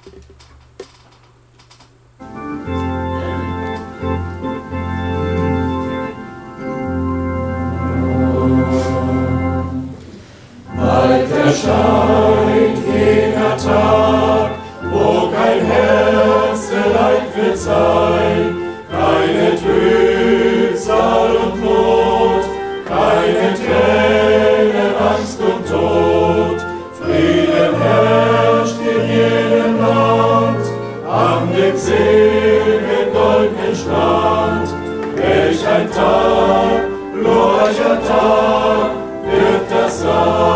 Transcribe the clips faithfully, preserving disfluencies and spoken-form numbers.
Bald erscheint jener Tag, wo kein Herzeleid wird sein, keine Trübsal und Not, keine Tränen, Angst und Tod. Frieden herrscht in jedem Land, an dem seligen goldenen Strand. Welch ein Tag, glorreicher Tag wird das sein.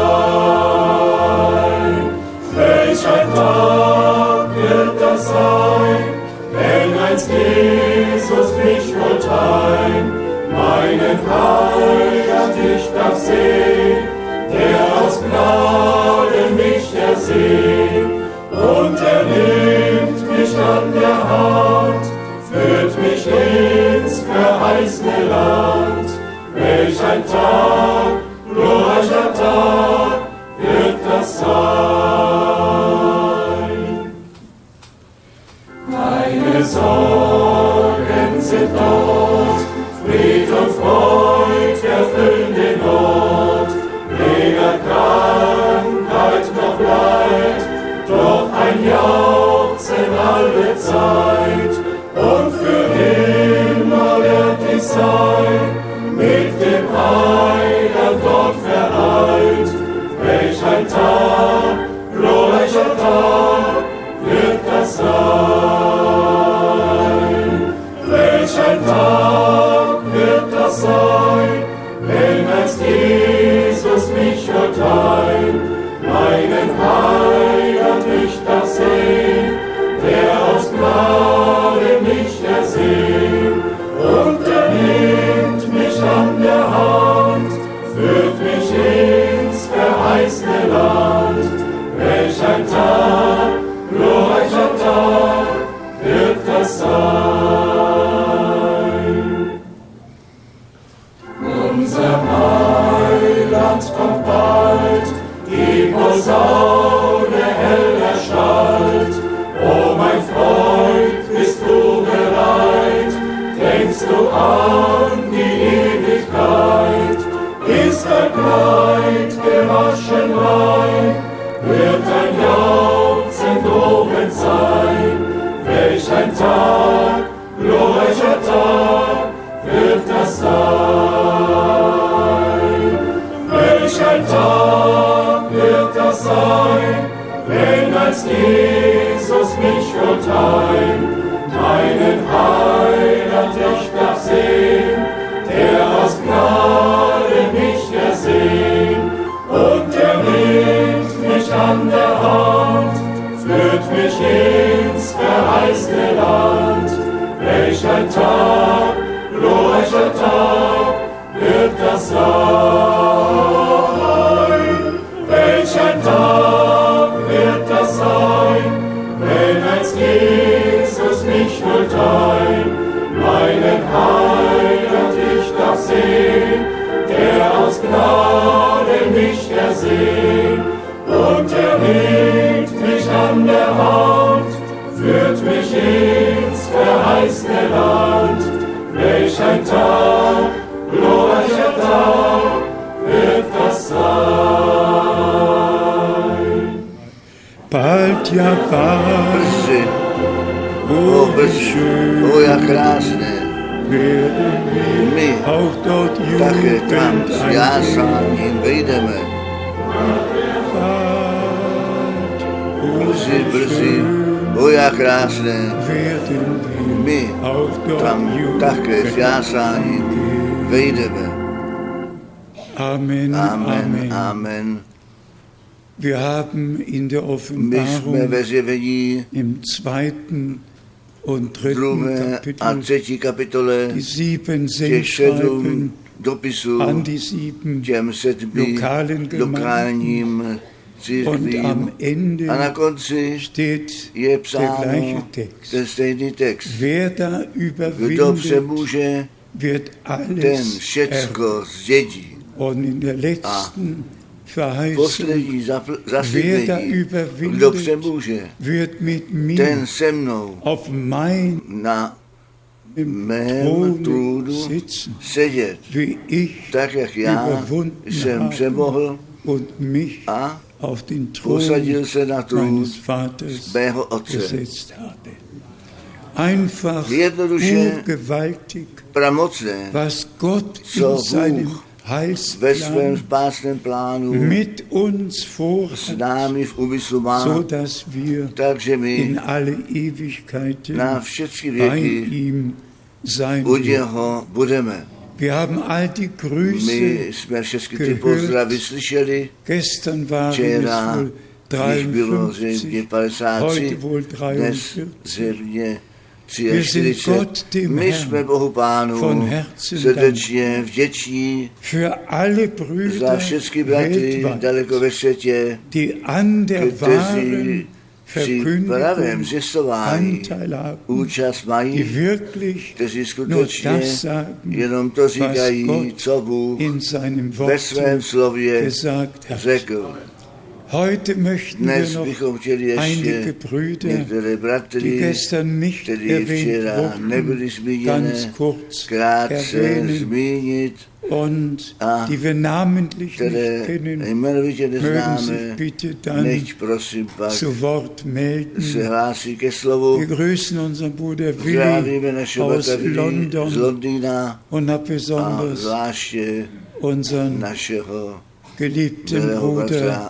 Welch ein Tag wird das sein, wenn einst Jesus mich holt heim, meinen Heiland ich darf sehen, der aus Gnaden mich ersehnt, und er nimmt mich an der Hand, führt mich ins verheißene Land. Welch ein Tag, glorreicher Tag wird das sein. Meine Sorgen sind dort, Fried und Freud erfüllen den Ort, weder Krankheit noch Leid, doch ein Jauchzen alle Zeit, und für immer werd ich sein, mit dem Heiland dort vereint. Welch ein Tag, glorreicher Tag wird das sein. Welch ein Tag wird das sein, wenn einst Jesus mich holt heim, meinen Heiland ich darf sehen, der aus Gnade mich ersehnt, und er nimmt mich an der Hand, führt mich ins verheißene Land. Welch ein Tag, glorreicher Tag wird das sein. Unser Heiland kommt bald, die Posaune hell erschallt. O mein Freund, bist du bereit? Denkst du an die Ewigkeit? Ist dein Kleid gewaschen rein? Wird dein Jauchzen drohend sein? Welch ein Tag, glorreicher Tag wird das sein. Welch ein Tag wird das sein, wenn als Jesus mich holt heim, meinen Heiland ich darf sehen, der aus Gnade mich ersehnt, und er nimmt mich an der Hand, führt mich ins verheißene Land. Welch ein Tag, glorreicher Tag wird das sein. Welch ein Tag wird das sein, wenn einst Jesus mich holt heim, meinen Heiland ich darf sehen, der aus Gnade mich ersehnt, und er nimmt mich an der Hand, führt mich ins verheißene Land. Welch ein Tag, glorreicher Tag wird das sein. Bald, ja bald, Brzy, oh o wie brzy, schön, o jak krásne, werden wir my auch dort také tam jubelnd s ein. jásáním vejdeme. Bald, oh Brzy, wie brzy, schön, o jak krásne, werden wir my auch dort tam také s jubelnd jásáním vejdeme. Amen, Amen, Amen. amen. Wir haben in der My jsme Offenbarung ve zjevení im zweiten und dritten druhé a Kapitel třetí kapitole die sieben těch Sendschreiben sedm dopisů an die sieben těm sedmi lokalen Gemeinden, lokálním und církvím. am Ende A na konci steht je der psáno gleiche Text. ten stejný text. Wer da Kdo überwindet, přemůže, wird ten alles erben. všecko zdědí. Und in der letzten Verheißung. poslední zapl- Wer da zaslíbení. überwindet, Kdo přemůže, wird mit mir ten se mnou auf meinem na mém Throne trůnu sitzen, sedět, wie ich tak jak já überwunden jsem habe přemohl und mich a auf den Thron posadil se na trůn meines Vaters mého otce. gesetzt habe. Einfach Jednoduše, urgewaltig, Pramocné, was Gott co in seinem Bůh ve svém Heilsplan spásném plánu mit uns s vorhat, námi v úmyslu má, so dass wir takže my in alle Ewigkeiten na všechny bei věky ihm sein u werden. něho budeme. Wir haben all die My Grüße jsme všechny ty gehört. pozdravy slyšeli, Gestern waren es včera wohl jich bylo zřejmě dreiundfünfzig, padesát tři, heute wohl dnes dreiundvierzig. zřejmě Wir sind čtyřicet tři. Gott dem My jsme Herrn Bohu Pánu von Herzen srdečně vděční für alle za Brüder všechny bratry weltweit, daleko ve světě, die an der wahren kteří při pravém Verkündigung zjistování Anteil haben, účast die mají, wirklich kteří nur skutečně das sagen, jenom to was říkají, Gott co Bůh in seinem ve svém Wort slově gesagt hat. řekl. Heute möchten wir Dnes noch bychom chtěli einige ještě Brüder, některé die bratry, gestern nicht kteří erwähnt včera nebyli wurden, zmíněné, ganz kurz krátce erwähnen zmínit, und a die wir namentlich které nicht kennen, jmenovitě mögen neznáme, sich bitte dann nechť prosím pak zu Wort se melden. hlásí ke slovu. Wir grüßen unseren Bruder Willi Zdravíme našeho aus bratra Willi z London Londýna und a besonders zvláště unseren našeho geliebten milého Bruder bratra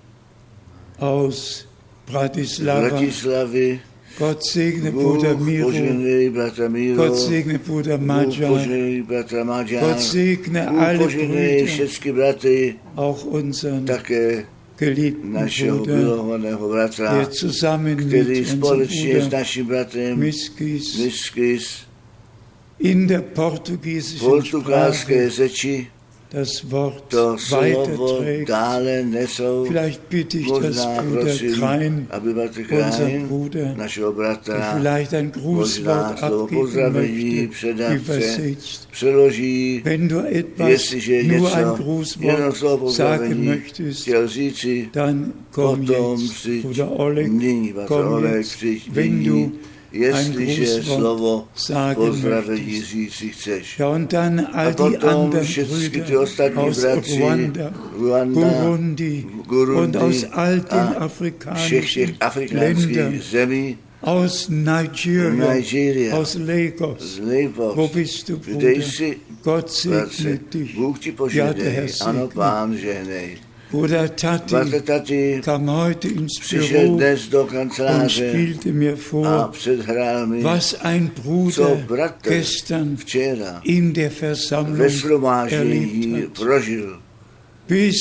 aus z Bratislava. Bratislavy. Gott segne Bůh Bruder Miro, poženej bratra Miro, Gott segne Bruder Bůh Maja, poženej bratra Maja, Gott segne Bůh alle poženej Brüder, všechny bratry, auch unseren také geliebten našeho Bruder, milovaného bratra, der zusammen mit který unserem společně s Bruder naším bratrem Miskis Miskis in der portugiesischen portugalské Sprache řeči das Wort to slovo weiterträgt. dále nesou. Vielleicht bitte ich das Možná Bruder prosím, Krein, aby bratr unser Krain, Bruder, našeho der bratra, vielleicht ein možná Grußwort slovo abgeben pozdravení möchte, předat chce, übersetzt. přeloží, Wenn du etwas, jestliže nur ein něco, jenom slovo Grußwort sagen pozdravení möchtest, chtěl říci, dann komm potom jetzt, si Bruder Oleg, nyní, bratr komm Oleg, jetzt, přijď wenn du nyní, jestliže ein slovo Grußwort sagen pozdravení möchtest. říci chceš. Ja, und dann A all die potom anderen všechny ty Brüder ostatní aus bratři, Ruanda, Ruanda, Burundi Burundi und aus all den a všech těch afrikanischen afrikánských Ländern, zemí, aus Nigeria, Nigeria, aus Lagos. z Lagos, Wo bist du, kde Bruder? jsi, Gott segne bratře, dich. Bůh ti Ja, der Herr požehnej, ano, segne. Pán žehnej. Bruder Tati Bratr Tati kam heute ins přišel Büro dnes do und kanceláře spielte mir a vor, předhrál mi, was ein co Bruder bratr gestern včera in der ve Versammlung erlebt shromáždění hat. prožil. Bis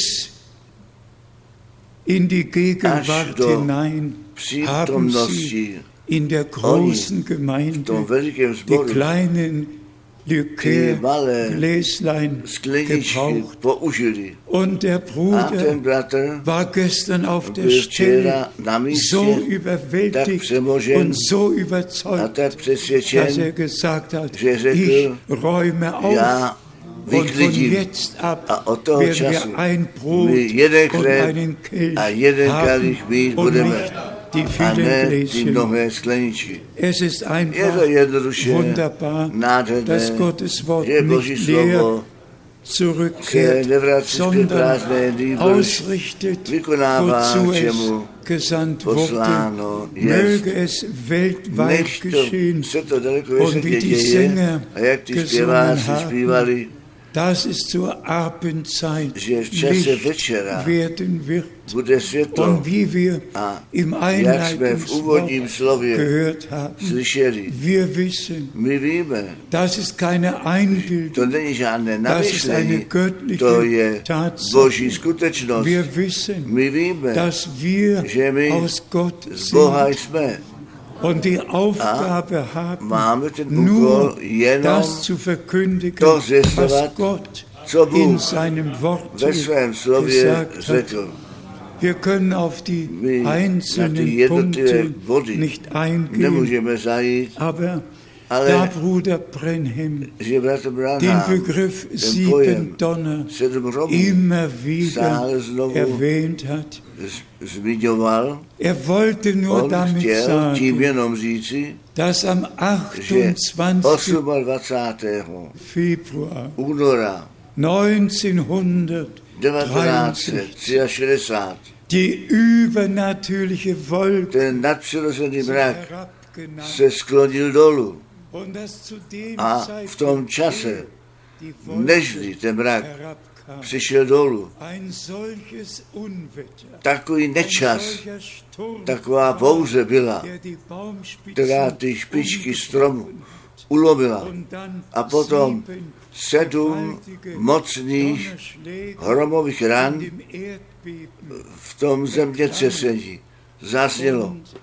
in die Až Gegenwart do hinein haben sie přítomnosti in der großen v tom Gemeinde velikém die sboru kleinen ty malé Likörgläslein skleničky gebraucht. použili. Und der A ten Bruder bratr war gestern auf der byl Stelle včera na místě so tak überwältigt přemožen und so a überzeugt, tak dass přesvědčen, er gesagt hat, že řekl, ich räume auf já und von vyklidím. jetzt ab A od toho werden času wir ein Brot my jeden und chléb einen Kelch a jeden haben kalich mít und budeme. nicht die A vielen ne ty Gläschen. mnohé skleničky. Es ist Je einfach to jednoduše wunderbar, nádherné, dass Gottes Wort že Boží nicht leer slovo zurückkehrt, se nevrací zpět sondern prázdné, nýbrž ausrichtet, vykonává, wozu es čemu gesandt wurde. posláno jest. Möge es weltweit Nech to geschehen. se to daleko Und větě wie die děje, Sänger a jak ty gesungen zpěváci haben, zpívali, dass es zur Abendzeit že v čase Licht večera werden wird. bude světlo. Und wie wir A im jak jsme v úvodním Einleitungswort slově gehört haben, slyšeli, wir wissen, my víme, das ist keine to Einbildung, není žádné das ist eine namyšlení, to göttliche je Tatsache. Boží skutečnost. Wir wissen, My víme, dass wir že my aus Gott z Boha sind jsme. und die Aufgabe haben, Máme ten úkol nur jenom das zu verkündigen, to was zjistovat, Gott co in Bůh seinem Wort ve svém slově gesagt hat. řekl. Wir können auf die My na ty einzelnen jednotlivé Punkte body nicht eingehen, nemůžeme zajít, aber Ale da Bruder Brenhem že bratr den Branham Begriff ten sieben pojem Donner sedm hromů immer wieder stále znovu erwähnt hat. z- zmiňoval. Er wollte nur On damit chtěl tím sagen, jenom říci, dass am že achtundzwanzigsten dvacátého osmého Februar února neunzehnhundertdreiundsechzig devatenáct die übernatürliche Wolke ten nadpřirozený mrak herabgenagt se sklonil dolů. und dass zu dem A v tom Zeitpunkt čase, die Wolke nežli ten mrak herabkam. přišel dolů, Ein solches Unwetter, takový ein nečas, solcher Sturm, taková bouře byla, der die Baumspitzen která ty špičky stromu ulomila. und dann A potom sieben sedm gewaltige mocných Donnerschläge hromových ran in dem Erdbeben v tom zemětřesení zaznělo. und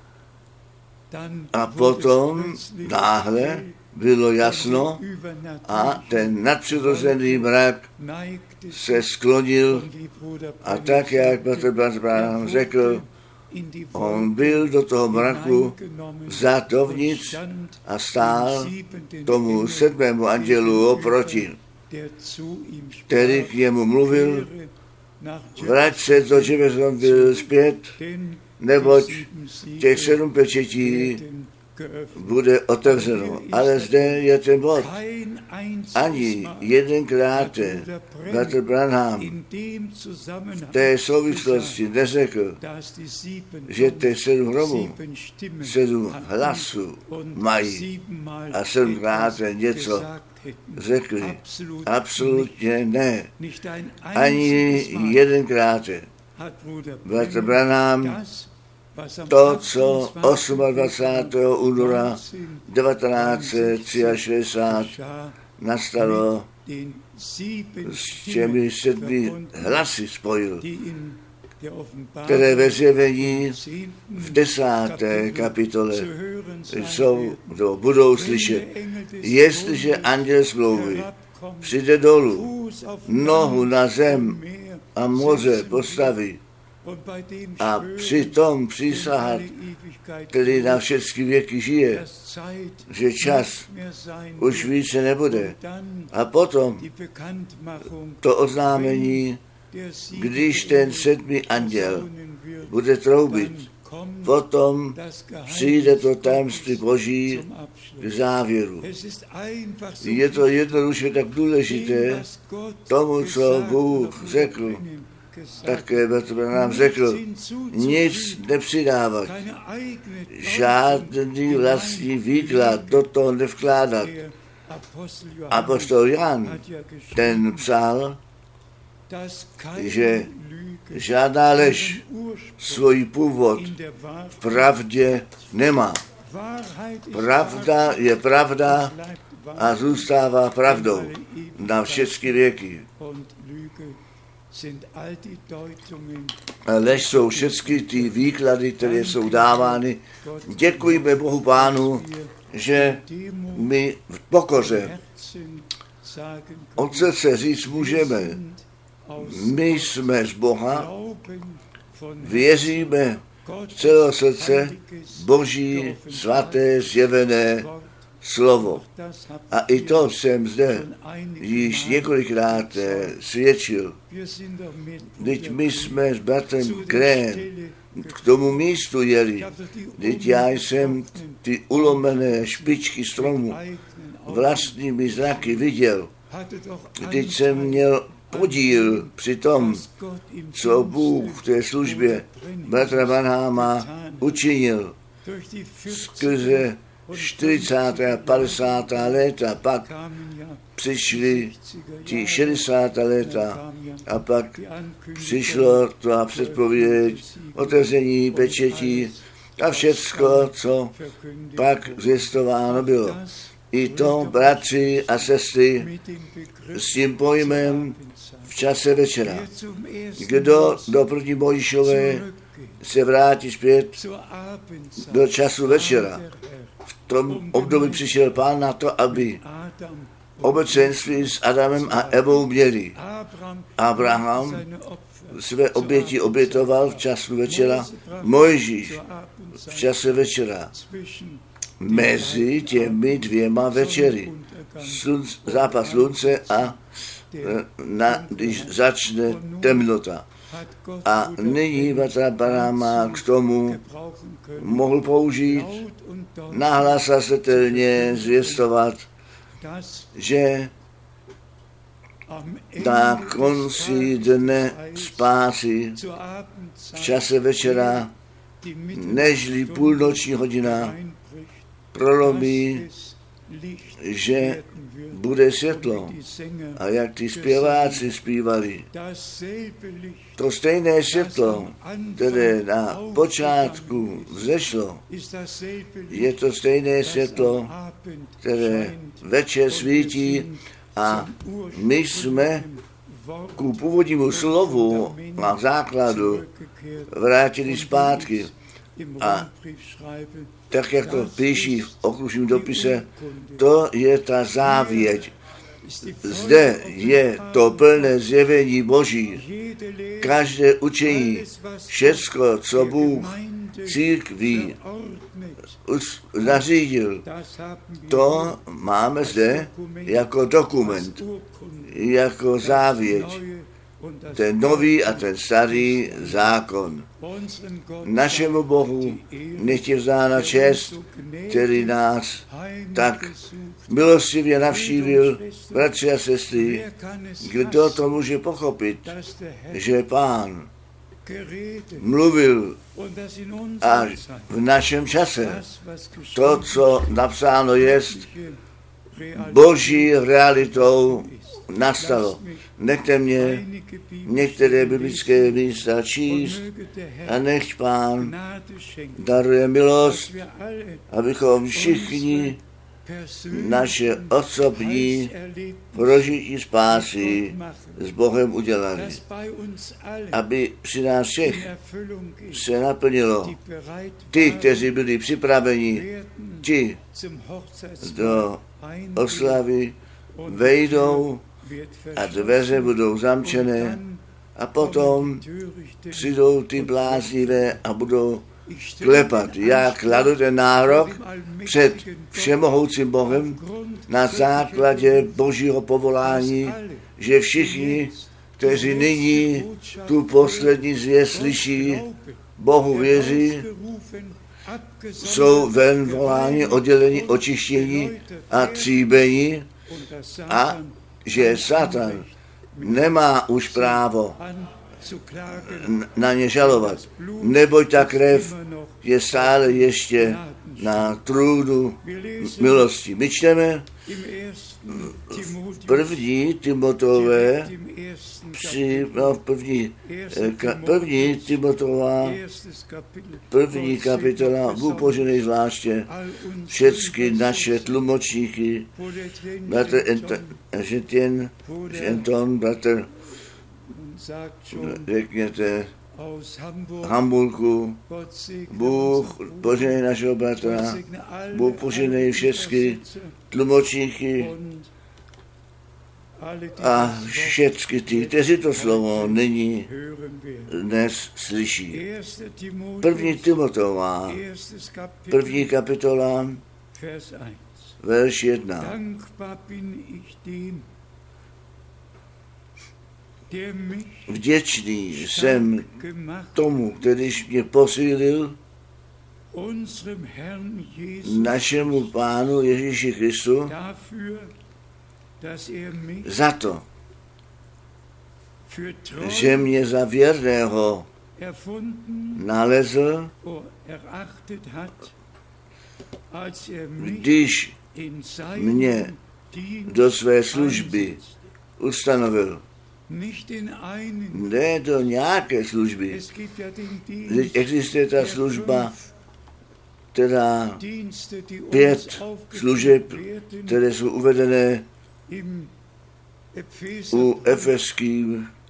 dann A wurde potom es plötzlich náhle hell bylo jasno und die übernatürliche a ten nadpřirozený mrak neigte sich se sklonil und wie Bruder a Branham tak, jak sagte, bratr Branham er řekl, wurde in die on Wolke byl do toho mraku hineingenommen vzat und dovnitř stand a stál dem siebenten tomu Engel sedmému andělu oproti, der zu ihm který sprach, k němu mluvil, kehre nach vrať se do Jeffersonville zpět, denn neboť die sieben Siegel těch sedm pečetí werden geöffnet. bude otevřeno. Ale zde je ten bod. Kein einziges Ani Mal jedenkrát bratr Branham in dem Zusammenhang v té souvislosti neřekl, dass die sieben že těch sedm hromů, sieben Stimmen sedm hatten hlasů und mají siebenmal a sedmkrát etwas něco gesagt hätten. řekli. Absolut Absolutně ne. nicht ein Ani einziges Mal jedenkrát. hat Bruder Bratr Branham Branham das, was am to, co achtundzwanzigsten dvacátého osmého února devatenáct set šedesát tři geschah, nastalo, den sieben s těmi sedmi verbunden, hlasy spojil, die in der Offenbarung které ve zjevení im zehnten v desáté Kapitel kapitole zu hören sein jsou, werden. to budou Wenn slyšet. der Engel des Jestliže Todes anděl smlouvy herabkommt, přijde dolů, Fuß auf nohu Land na und zem Meer a moře setzen postaví und bei dem a schwören přitom in přísahat, alle Ewigkeit který na durch, všechny věky žije, dass Zeit že čas nicht mehr sein už wird. více nebude. Und dann A potom die Bekanntmachung, to oznámení, der sieben když ten Engel sedmý anděl posaunen wird, bude troubit, dann kommt potom das přijde to Geheimnis tajemství Boží zum k Abschluss. závěru. Es ist einfach so Je to jednoduše tak dem, důležité, was Gott tomu, co gesagt Bůh und řekl, Brennan gesagt také Bratr Branham hat, řekl, nichts nic hinzuzufügen, nepřidávat, keine eigene žádný vlastní výklad do toho nevkládat. Der Apostel Johannes Apostol Jan, hat ja geschrieben, ten psal, dass keine že Lüge žádná lež ihren Ursprung svůj původ in der Wahrheit. v pravdě nemá. Wahrheit ist Pravda Wahrheit, je pravda bleibt a Wahrheit zůstává pravdou in alle Ewigkeit. na všechny věky. Und Lüge sind all die Deutungen, A lež jsou všechny ty výklady, které jsou dávány. Děkujeme Bohu Pánu, že Demut my v pokoře Herzen sagen od können. srdce říct můžeme, sind aus my jsme z Boha, Glauben von věříme Gott, celého srdce heiliges, Boží geoffenbart svaté zjevené Wort. slovo. Das habt A i ihr to jsem zde schon einige již Male několikrát gesagt. eh, svědčil. Wir sind doch mit Teď my jsme s zu bratrem der Krém Stelle k tomu místu jeli. Ich hab doch die Teď já jsem ty ulomené špičky stromu eigenen Augen vlastními zraky viděl. hatte doch Teď jsem měl podíl při tom, was Gott im co Bůh v té službě bratra Branhama učinil durch die skrze čtyřicátá a padesátá léta. Pak kamen ja přišly sechziger ti Jahre, šedesátá dann léta kam ja a pak die Ankündigung, přišlo to předpověď, otevření pečetí a všecko, co verkündigt pak wurde. zvěstováno bylo. Das I to, bratři a sestry, mit dem Begriff s tím pojmem v čase večera. wer zum ersten Kdo Mal do první Mojišové zurückgeht se vrátí zpět zur Abendzeit, do času večera. der Herr V tom období přišel Pán na to, aby Adam und obecenství s Adamem a Evou měli. Abraham Abraham seine Opfer své oběti obětoval v času večera, Mojžíš zur v Abendzeit čase večera. zwischen mezi těmi dvěma večery. Slunce, zápas slunce a na, když začne temnota. A nyní Bratr Branham k tomu mohl použít nahlas a setelně zvěstovat, že na konci dne spásy v čase večera, nežli půlnoční hodina, prolomí, že bude světlo. A jak ty zpěváci zpívali, to stejné světlo, které na počátku vzešlo, je to stejné světlo, které večer svítí, a my jsme ku původnímu slovu na základu vrátili zpátky. A tak, jak to píší v okružním dopise, to je ta závěť. Zde je to plné zjevení Boží. Každé učení, všecko, co Bůh církví nařídil, to máme zde jako dokument, jako závěť. Ten nový a ten starý zákon. Našemu Bohu nech je vzána čest, který nás tak milostivě navštívil, bratři a sestry. Kdo to může pochopit, že Pán mluvil a v našem čase to, co napsáno jest, Boží realitou nastalo. Nechte mě některé biblické místa číst a nechť Pán daruje milost, abychom všichni naše osobní prožití spásy s Bohem udělali. Aby při nás všech se naplnilo. Ty, kteří byli připraveni, ti do oslavy vejdou a dveře budou zamčené a potom přijdou ty bláznivé a budou klepat. Já kladu ten nárok před všemohoucím Bohem na základě Božího povolání, že všichni, kteří nyní tu poslední zvěst slyší, Bohu věří, jsou ven voláni, odděleni, očištění a tříbení a že Satan nemá už právo na ně žalovat. Neboť ta krev je stále ještě na trůnu milosti. My čteme v první Timotové, při, no, první, ka, první Timotová, první kapitola, Bůh poženej zvláště všechny naše tlumočníky, bratr Žetěn, Ženton, bratr, řekněte, Hamburgu, Bůh poženej našeho bratra, Bůh poženej všechny tlumočníky a všechny ty, kteří to slovo nyní dnes slyší. První Timotová, první kapitola, verš jedna. Vděčný jsem tomu, kterýž mě posílil, našemu Pánu Ježíši Kristu, za to, že mě za věrného nalezl, když mě do své služby ustanovil. Ne do nějaké služby. Existuje ta služba, která pět služeb, které jsou uvedené u efeských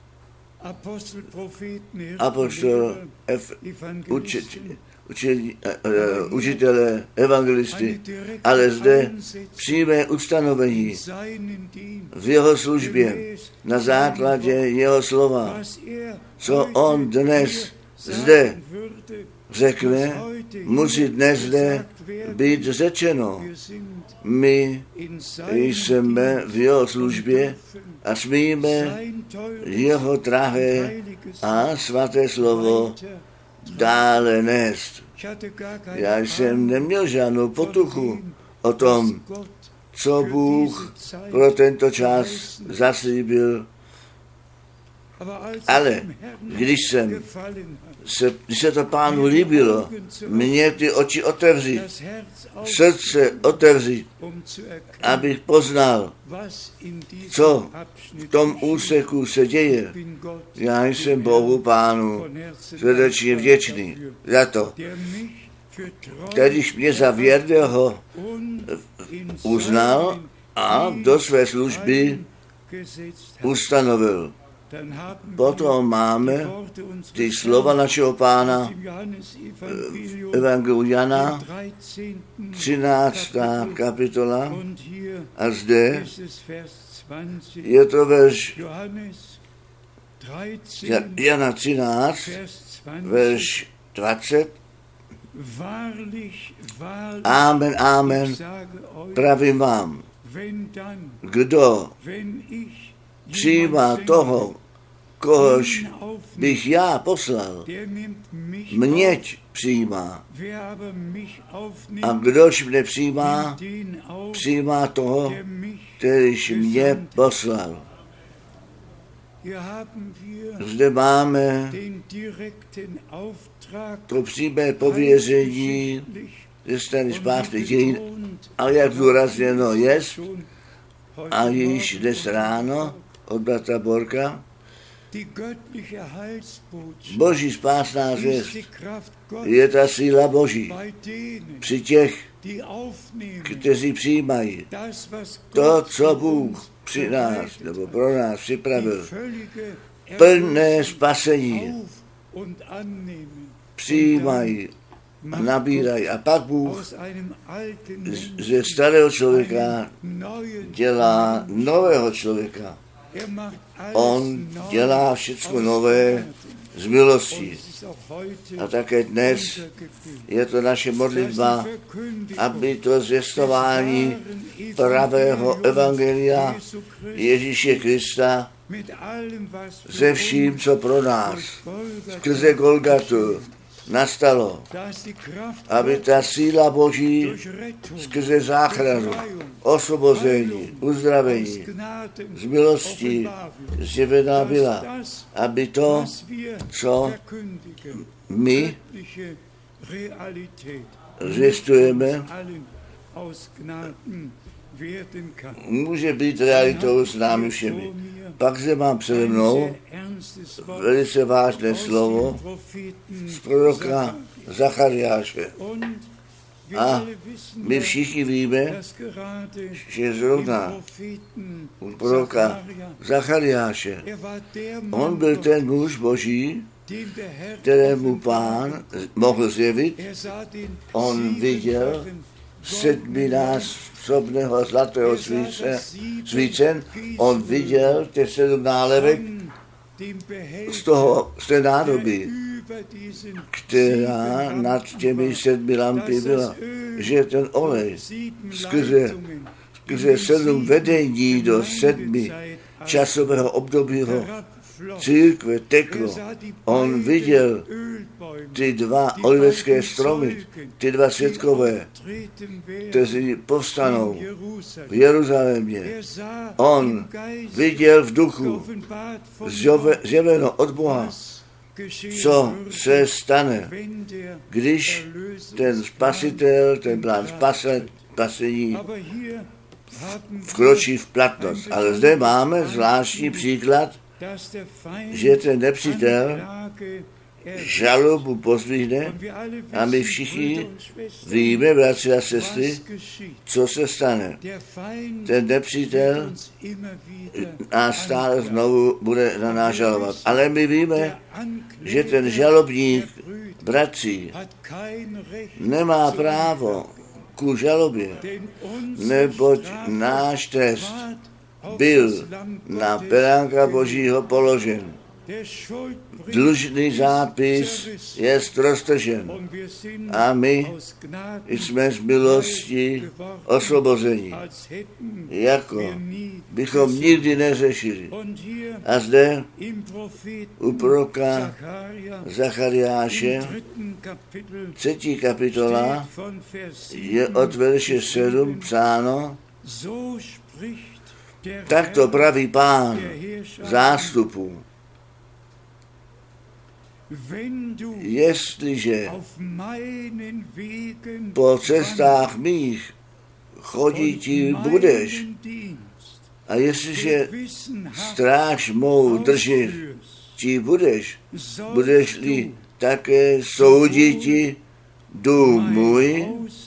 apostol, ef, učit, učit, uh, učitele, evangelisty, ale zde přímé ustanovení v jeho službě na základě jeho slova, co on dnes zde řekne, musí dnes zde být řečeno. My jsme v jeho službě a smíme jeho drahé a svaté slovo dále nést. Já jsem neměl žádnou potuchu o tom, co Bůh pro tento čas zaslíbil. Ale když jsem se, když se to Pánu líbilo, mě ty oči otevřít, srdce otevřít, abych poznal, co v tom úseku se děje. Já jsem Bohu Pánu srdečně vděčný za to, když mě za věrného uznal a do své služby ustanovil. Potom máme ty slova našeho Pána v Evangeliu Jana, třináctá kapitola, a zde je to verš Jana třináct, verš dvacet. Amen, amen, pravím vám, kdo přijímá toho, kohož bych já poslal, mněť přijímá. A kdož mne přijímá, přijímá toho, kterýž mě poslal. Zde máme to přímé pověření ze strany Spásných dějin, ale jak zdůrazněno jest, a již dnes ráno od bratra Borka, Boží spásná zvěst je ta síla Boží při těch, kteří přijímají to, co Bůh při nás nebo pro nás připravil. Plné spasení přijímají a nabírají. A pak Bůh ze starého člověka dělá nového člověka. On dělá všechno nové z milostí. A také dnes je to naše modlitba, aby to zvěstování pravého evangelia Ježíše Krista se vším, co pro nás skrze Golgatu nastalo, aby ta síla Boží skrze záchranu, osvobození, uzdravení, z milostí zjevená byla, aby to, co my zvěstujeme, může být realitou s námi všemi. Pak se mám přede mnou velice vážné slovo z proroka Zachariáše. A my všichni víme, že zrovna u proroka Zachariáše on byl ten muž Boží, kterému Pán mohl zjevit. On viděl sedminásobného zlatého svíce, svícen, on viděl těch sedm nálevek z toho, z té nádoby, která nad těmi sedmi lampy byla, že ten olej skrze, skrze sedm vedení do sedmi časového období církve teklo. On viděl ty dva olivecké stromy, ty dva svědkové, kteří povstanou v Jeruzalémě. On viděl v duchu zjeveno od Boha, co se stane, když ten spasitel, ten plán spasení vkročí v platnost. Ale zde máme zvláštní příklad, že ten nepřítel žalobu pozdvihne a my všichni víme, bratři a sestry, co se stane. Ten nepřítel nás stále znovu bude na nás žalovat. Ale my víme, že ten žalobník, bratří, nemá právo ku žalobě, neboť náš trest byl na beránka Božího položen. dlužný zápis je roztržen a my jsme z milosti osvobozeni, jako bychom nikdy neřešili. A zde u proroka Zachariáše třetí kapitola je od verše sedm psáno: takto praví Pán zástupů. Jestliže po cestách mých chodíti budeš a jestliže stráž mou držet ti budeš, budeš-li také souditi dům můj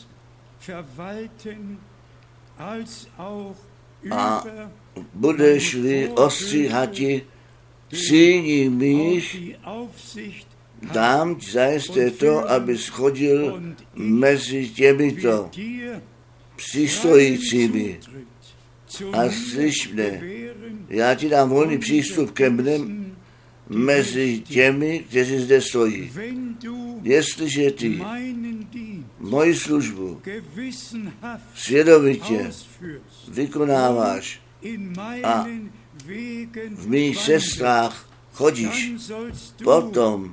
a budeš-li ostříhati syní mých, dám zajisté to, abys chodil mezi těmito přistojícími. A slyš mne, já ti dám volný přístup ke mne mezi těmi, kteří zde stojí. Jestliže ty moji službu svědomitě vykonáváš a v mých cestách chodíš, potom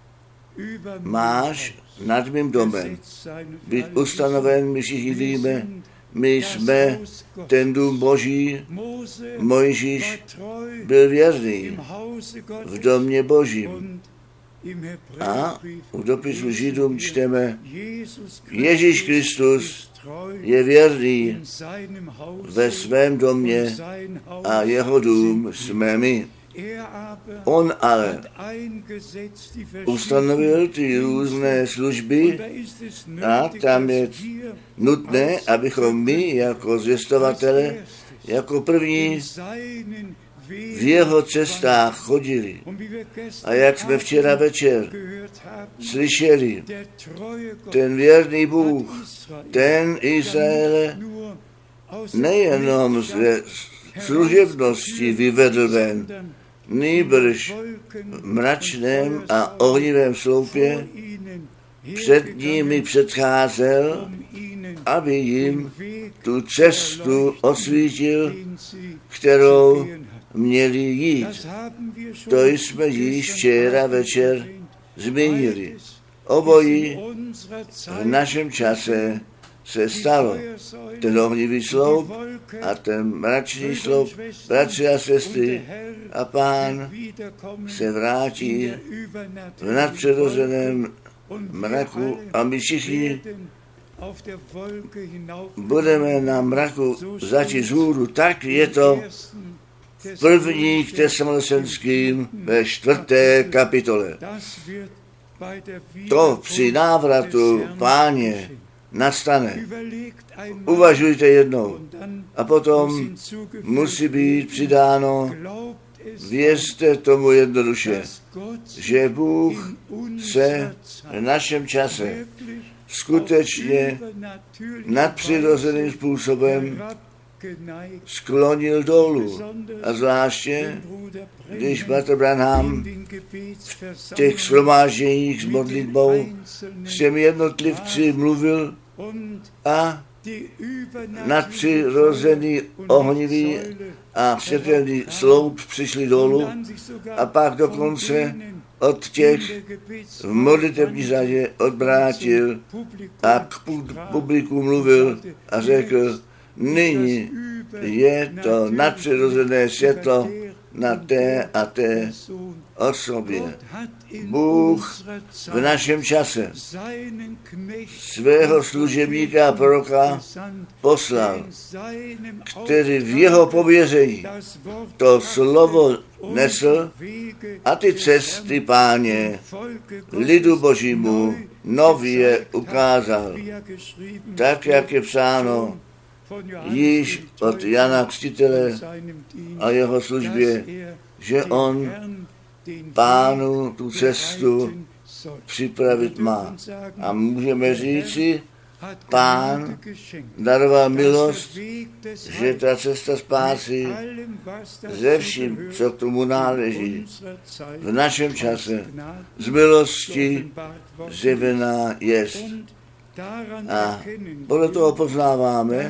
máš nad mým domem být ustanoven, my všichni víme, my jsme ten dům Boží. Mojžíš byl věrný v domě Božím. A v dopisu Židům čteme, Ježíš Kristus je věrný ve svém domě a jeho dům jsme my. On ale ustanovil ty různé služby a tam je nutné, abychom my jako zvěstovatele, jako první v jeho cestách chodili. A jak jsme včera večer slyšeli, ten věrný Bůh, ten Izraele nejenom ze služebnosti vyvedl ven, nýbrž v mračném a ohnivém sloupě před nimi předcházel, aby jim tu cestu osvítil, kterou měli jít. To jsme již včera večer zmínili. Obojí v našem čase se stalo. Ten ohnivý sloup a ten mračný sloup, bratři a sestry, a Pán se vrátí v nadpřirozeném mraku a my všichni budeme na mraku začít vzhůru. Tak je to v prvních Tesalonickým ve čtvrté kapitole. To při návratu Páně nastane. Uvažujte jednou. A potom musí být přidáno, věřte tomu jednoduše, že Bůh se v našem čase skutečně nadpřirozeným způsobem sklonil dolů. A zvláště, když bratr Branham v těch shromážděních s modlitbou s těmi jednotlivci mluvil a nadpřirozený ohnivý a světelný sloup přišli dolů a pak dokonce od těch v modlitební řadě odvrátil a k publiku mluvil a řekl, nyní je to nadpřirozené světlo na té a té osobě. Bůh v našem čase svého služebníka a proroka poslal, který v jeho pověření to slovo nesl a ty cesty Páně lidu Božímu nově ukázal. Tak, jak je psáno již od Jana Křtitele a jeho službě, že on Pánu tu cestu připravit má. A můžeme říci, Pán daroval milost, že ta cesta spásy ze vším, co k tomu náleží, v našem čase z milosti zjevená jest. A podle toho poznáváme,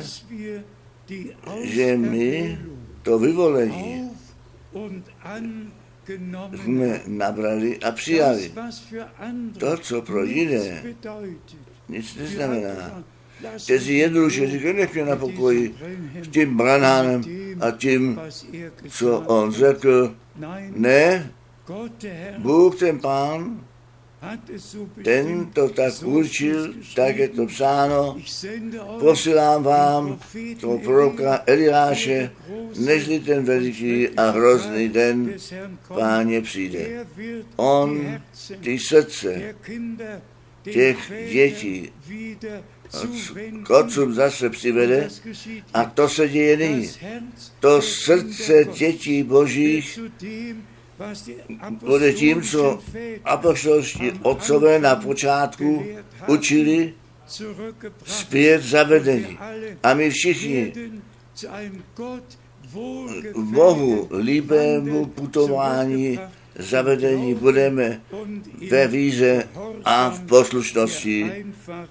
že my to vyvolení jsme nabrali a přijali. To, co pro jiné nic neznamená. Kteří jednoduše říkají, nech mě na pokoji s tím Branhamem a tím, co on řekl. Ne, Bůh, ten Pán, ten to tak určil, tak je to psáno, posílám vám toho proroka Eliáše, nežli ten veliký a hrozný den Páně přijde. On ty srdce těch dětí k otcům zase přivede a to se děje nyní. To srdce dětí božích bude tím, co apoštolští otcové na počátku učili, zpět zavedení. A my všichni v Bohu líbému putování zavedení budeme ve víře a v poslušnosti,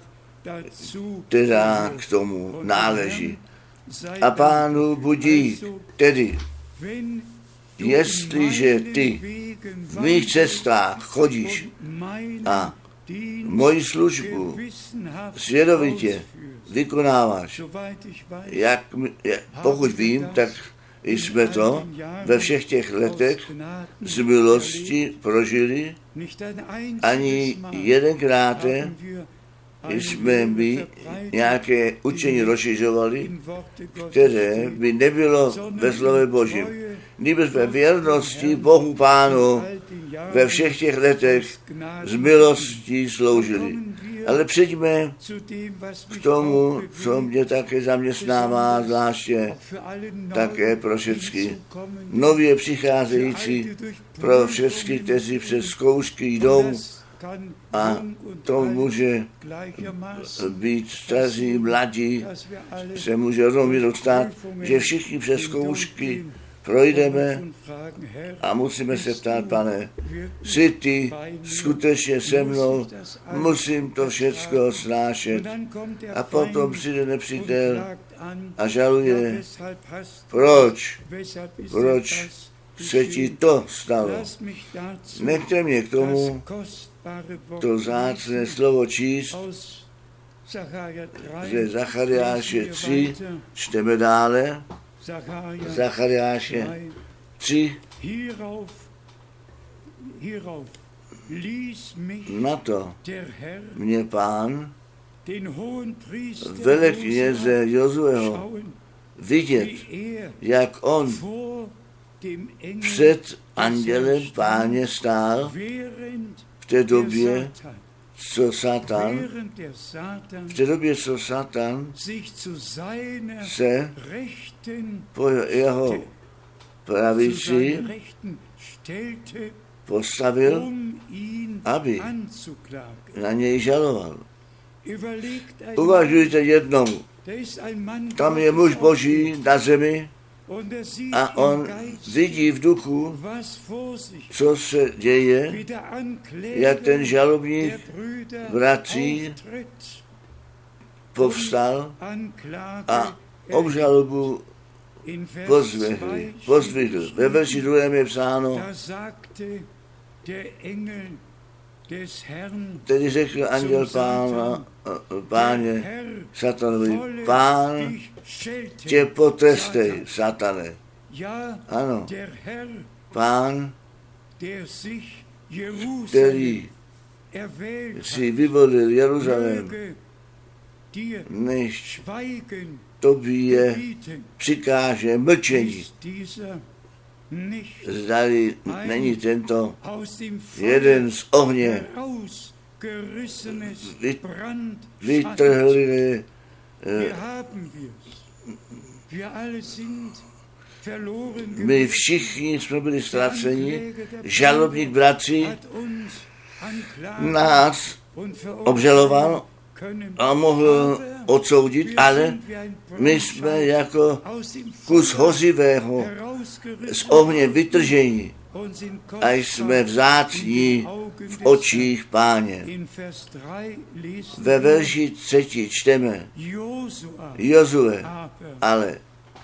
která k tomu náleží. A Pánu budí, tedy jestliže ty v mých cestách chodíš a moji službu svědomitě vykonáváš, jak, jak, pokud vím, tak jsme to ve všech těch letech z milosti prožili, ani jedenkrát jsme my nějaké učení rozšiřovali, které by nebylo ve slově Božím. Nýbrž ve věrnosti Bohu Pánu ve všech těch letech z milostí sloužili. Ale přijďme k tomu, co mě také zaměstnává, zvláště také pro všechny nově přicházející, pro všechny, kteří přes zkoušky jdou, a to může být staří, mladí, se může rovně dostat, že všichni přes zkoušky projdeme a musíme se ptát, Pane, jsi ty skutečně se mnou, musím to všecko snášet. A potom přijde nepřítel a žaluje, proč, proč se ti to stalo. Nechte mě k tomu to vzácné slovo číst ze Zachariáše tři, čteme dále, Zachariáše tři, na to mě Pán velekněze Jozueho vidět, jak on před andělem Páně stál v té době, co Satan, v té době, co Satan se po jeho pravici postavil, aby na něj žaloval. Uvažujte jednou, tam je muž Boží na zemi a on vidí v duchu, co se děje, jak ten žalobník bratří povstal a obžalobu pozdvihl. pozdvihl. Ve verši druhém je psáno, tedy řekl anděl Pána, Páně Satanovi, Pán tě potrestej, Satane. Ano, Pán, který si vyvolil Jeruzalém, než tobě přikáže mlčení. Zdali není tento jeden z ohně vytrhlý, my všichni jsme byli ztraceni, žalobník bratří nás obžaloval a mohl odsoudit, ale my jsme jako kus hozivého z ohně vytržení a jsme vzácní v očích Páně. Ve verši třetí čteme Jozue, ale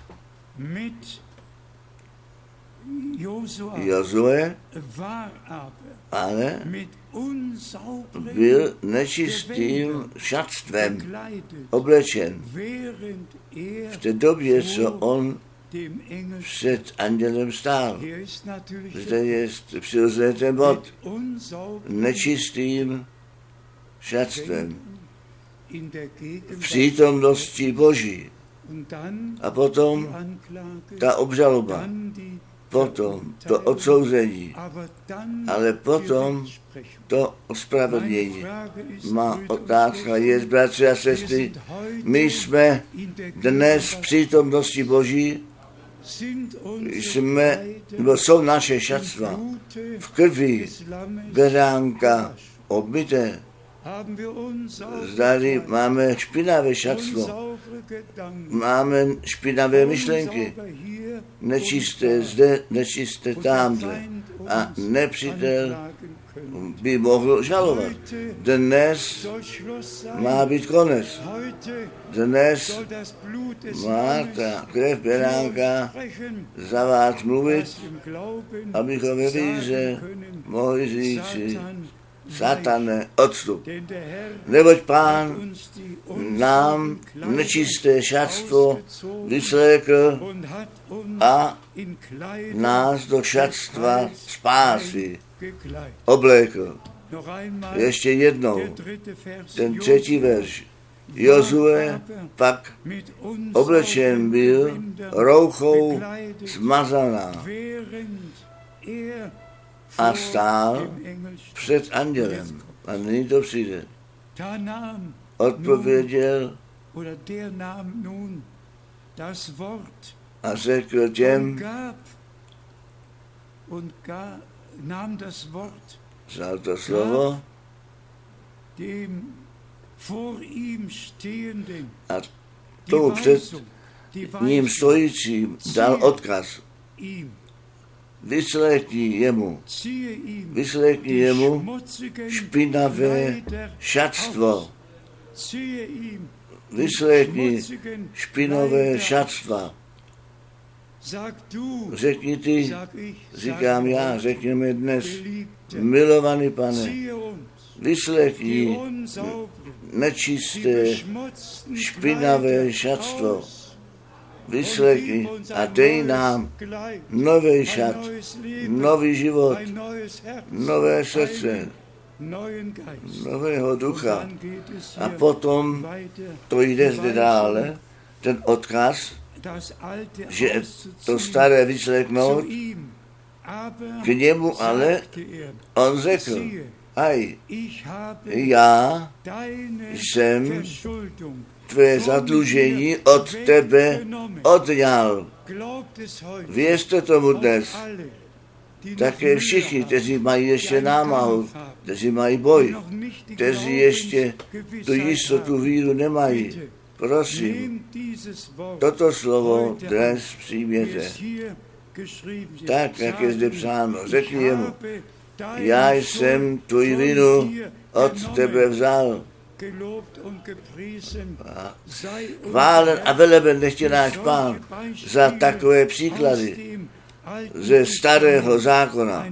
Jozue ale byl nečistým šatstvem oblečen v té době, co on před andělem stál. Zde je přirozený ten bod. Nečistým šatstvem v přítomnosti Boží. A potom ta obžaloba, potom to odsouzení, ale potom to ospravedlnění. Má otázka je, bratři a sestry, my jsme dnes v přítomnosti Boží, jsme, nebo jsou naše šatstva v krvi beránka obmyté. Zdali máme špinavé šatstvo, máme špinavé myšlenky, nečisté zde, nečisté tamhle. A nepřítel by mohl žalovat. Dnes má být konec. Dnes má ta krev beránka za vás mluvit, abychom ve víře mohli říci, Satane, odstup. Neboť Pán nám nečisté šatstvo vyslékl a nás do šatstva spásy oblékl. Ještě jednou, ten třetí verš. Jozue pak oblečen byl rouchou smazaná a stál před andělem. A nyní to přijde. Odpověděl a řekl těm, vzal to slovo a tomu před ním stojícím dal odkaz. Vyslechni jemu, vyslechni jemu špinavé šatstvo. Vyslechni špinavé šatstva. Řekni ty, říkám já, řekněme dnes, milovaný Pane, vyslechni nečisté špinavé šatstvo. Vyslechni a dej nám nový šat, nový život, nové srdce, nového ducha. A potom to jde zde dále, ten odkaz, že to staré vyslechnout, k němu ale on řekl, aj, já jsem tvé zadlužení od tebe odňal. Věřte tomu dnes. Také všichni, kteří mají ještě námahu, kteří mají boj, kteří ještě tu jistotu víru nemají. Prosím, toto slovo dnes přijměte. Tak, jak je zde psáno. Řekni jemu, já jsem tvoji vinu od tebe vzal. Chválen a veleben nechtě náš Pán za takové příklady ze starého zákona.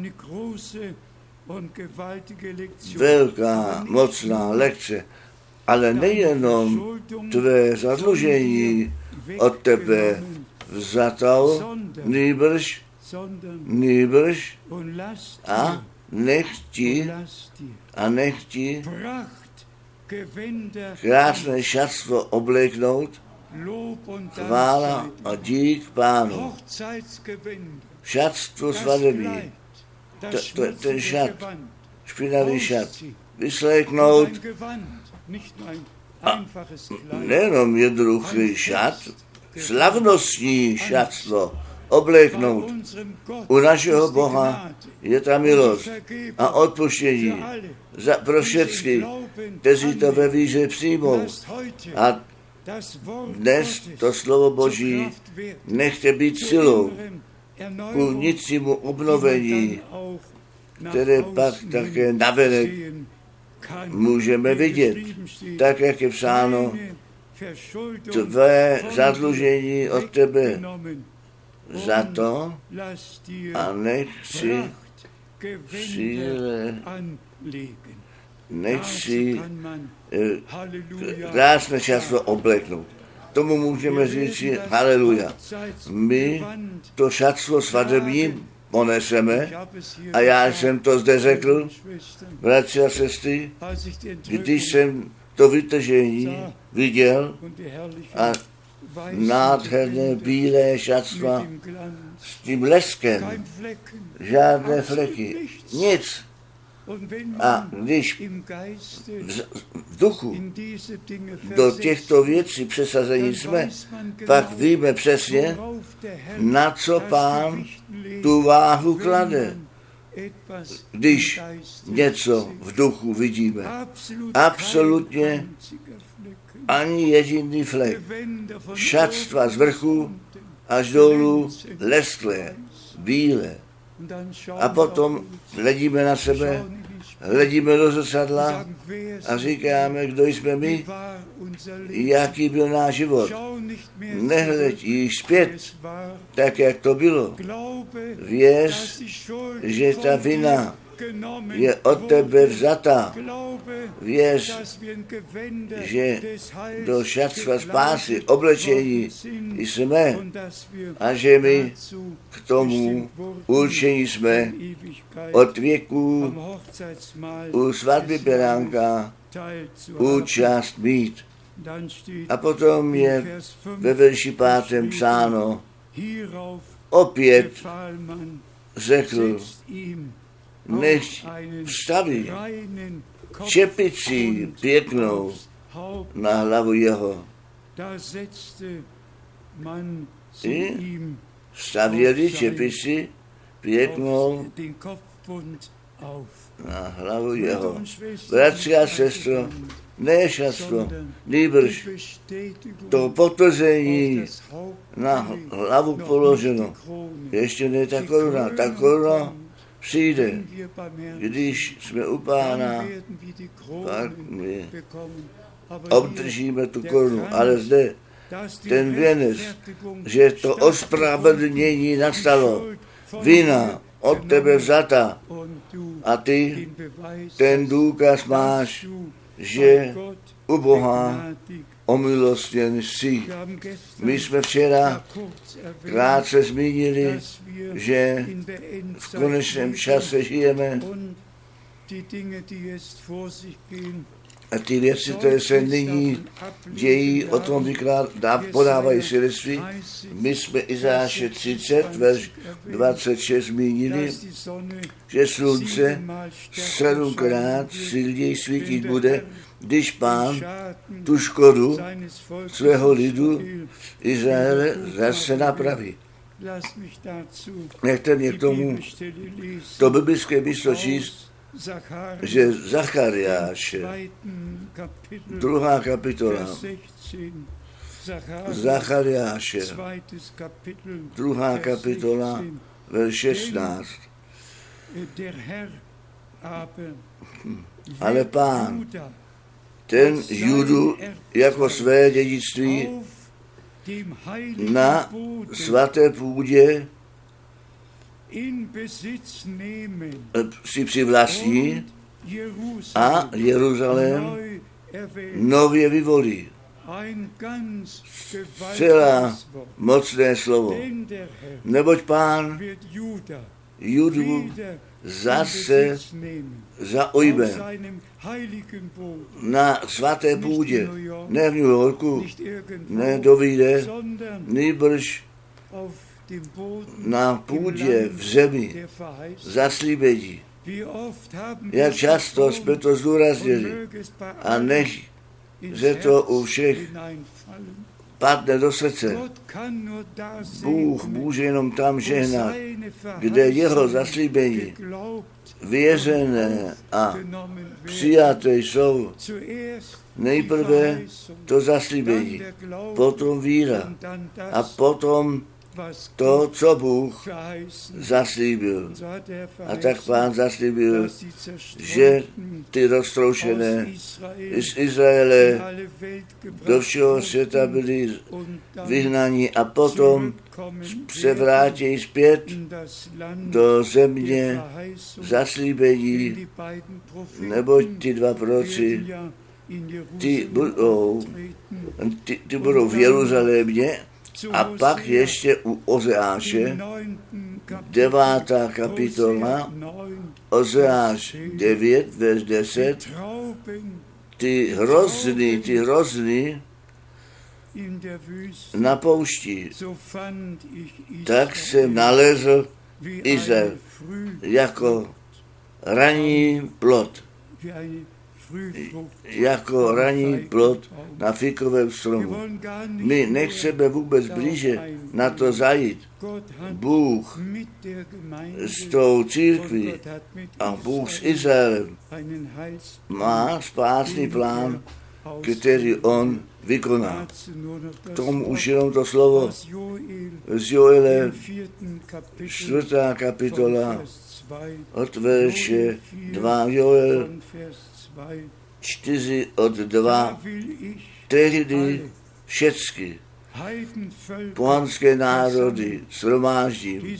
Velká, mocná lekce, ale nejenom tvé zadlužení od tebe vzatou, nýbrž, nýbrž a nech ti, a nech ti krásné šatstvo obléknout, chvála a dík Pánu. Šatstvo svadebí, ten šat, špinavý šat, vysléknout a nejenom jednoduchý šat, slavnostní šatstvo obléknout. U našeho Boha je ta milost a odpuštění za, pro všechny, kteří to ve víře přijmou. A dnes to slovo Boží nechte být silou ku vnitřnímu obnovení, které pak také navenek můžeme vidět. Tak, jak je psáno, tvé zadlužení od tebe za to a nech si síle, nech si krásné často obleknout. Tomu můžeme říct haleluja. My to šatstvo svatební poneseme a já jsem to zde řekl, bratři a sestry, když jsem to vytržení viděl a nádherné bílé šatstva s tím leskem, žádné fleky, nic. A když v duchu do těchto věcí přesazení jsme, pak víme přesně, na co Pán tu váhu klade, když něco v duchu vidíme. Absolutně ani jediný flek. Šatstva z vrchu až dolů lesklé, bílé. A potom hledíme na sebe, hledíme do zrcadla a říkáme, kdo jsme my, jaký byl náš život. Nehleď již zpět, tak jak to bylo. Věř, že ta vina je od tebe vzata. Věř, že do šatstva spásy, oblečení jsme a že my k tomu určení jsme od věků u svatby beránka účast mít. A potom je ve verši pátém psáno, opět řekl, nech vstaví čepici pěknou na hlavu jeho. I stavěli čepici pěknou na hlavu jeho. Bratři a sestro, ne šatstvo, nýbrž to potvrzení na hlavu položeno. Ještě ne ta koruna. Ta koruna přijde, když jsme u Pána, pak my obdržíme tu korunu. Ale zde ten věnec, že to ospravedlnění nastalo, vina od tebe vzata a ty ten důkaz máš, že u Boha omilostněn jsi. My jsme včera krátce zmínili, že v konečném čase žijeme a ty věci, které se nyní dějí, o tom vykrát, podávají svědectví. My jsme Izáše třicet, verš dvacet šest zmínili, že slunce sedmkrát silněji svítit bude, když Pán tu škodu svého lidu Izraele zase napraví. Nechte mě k tomu to biblické místo číst, že Zachariáše, druhá kapitola, Zachariáše, druhá kapitola, verš šestnáct. Ale Pán, ten Judu jako své dědictví na svaté půdě si přivlastní a Jeruzalém nově vyvolí. Celá mocné slovo. Neboť Pán Judu zase zaujme na svaté půdě, ne v New Yorku, ne do Víde, nýbrž na půdě v zemi zaslíbení. Jak často jsme to zdůraznili a nech, že to u všech padne do srdce. Bůh může jenom tam žehnat, kde jeho zaslíbení věřené a přijaté jsou nejprve to zaslíbení, potom víra a potom to, co Bůh zaslíbil. A tak Pán zaslíbil, že ty roztroušené z Izraele do všeho světa byli vyhnaní a potom se vrátí zpět do země zaslíbení, neboť ty dva proroci, ty budou, ty, ty budou v Jeruzalémě. A pak ještě u Ozeáše, devátá kapitola, Ozeáš devět, verš deset, ty hrozny, ty hrozny na poušti. Tak jsem nalezl Izrael jako ranní plod. Jako ranní plod na fikovém stromu. My nechceme vůbec blíže na to zajít. Bůh s tou církví a Bůh s Izraelem má spásný plán, který on vykoná. K tomu už jenom to slovo z Joele, čtvrtá kapitola, od verše dva, Joel čtyři od dva, tehdy všecky pohanské národy shromáždím,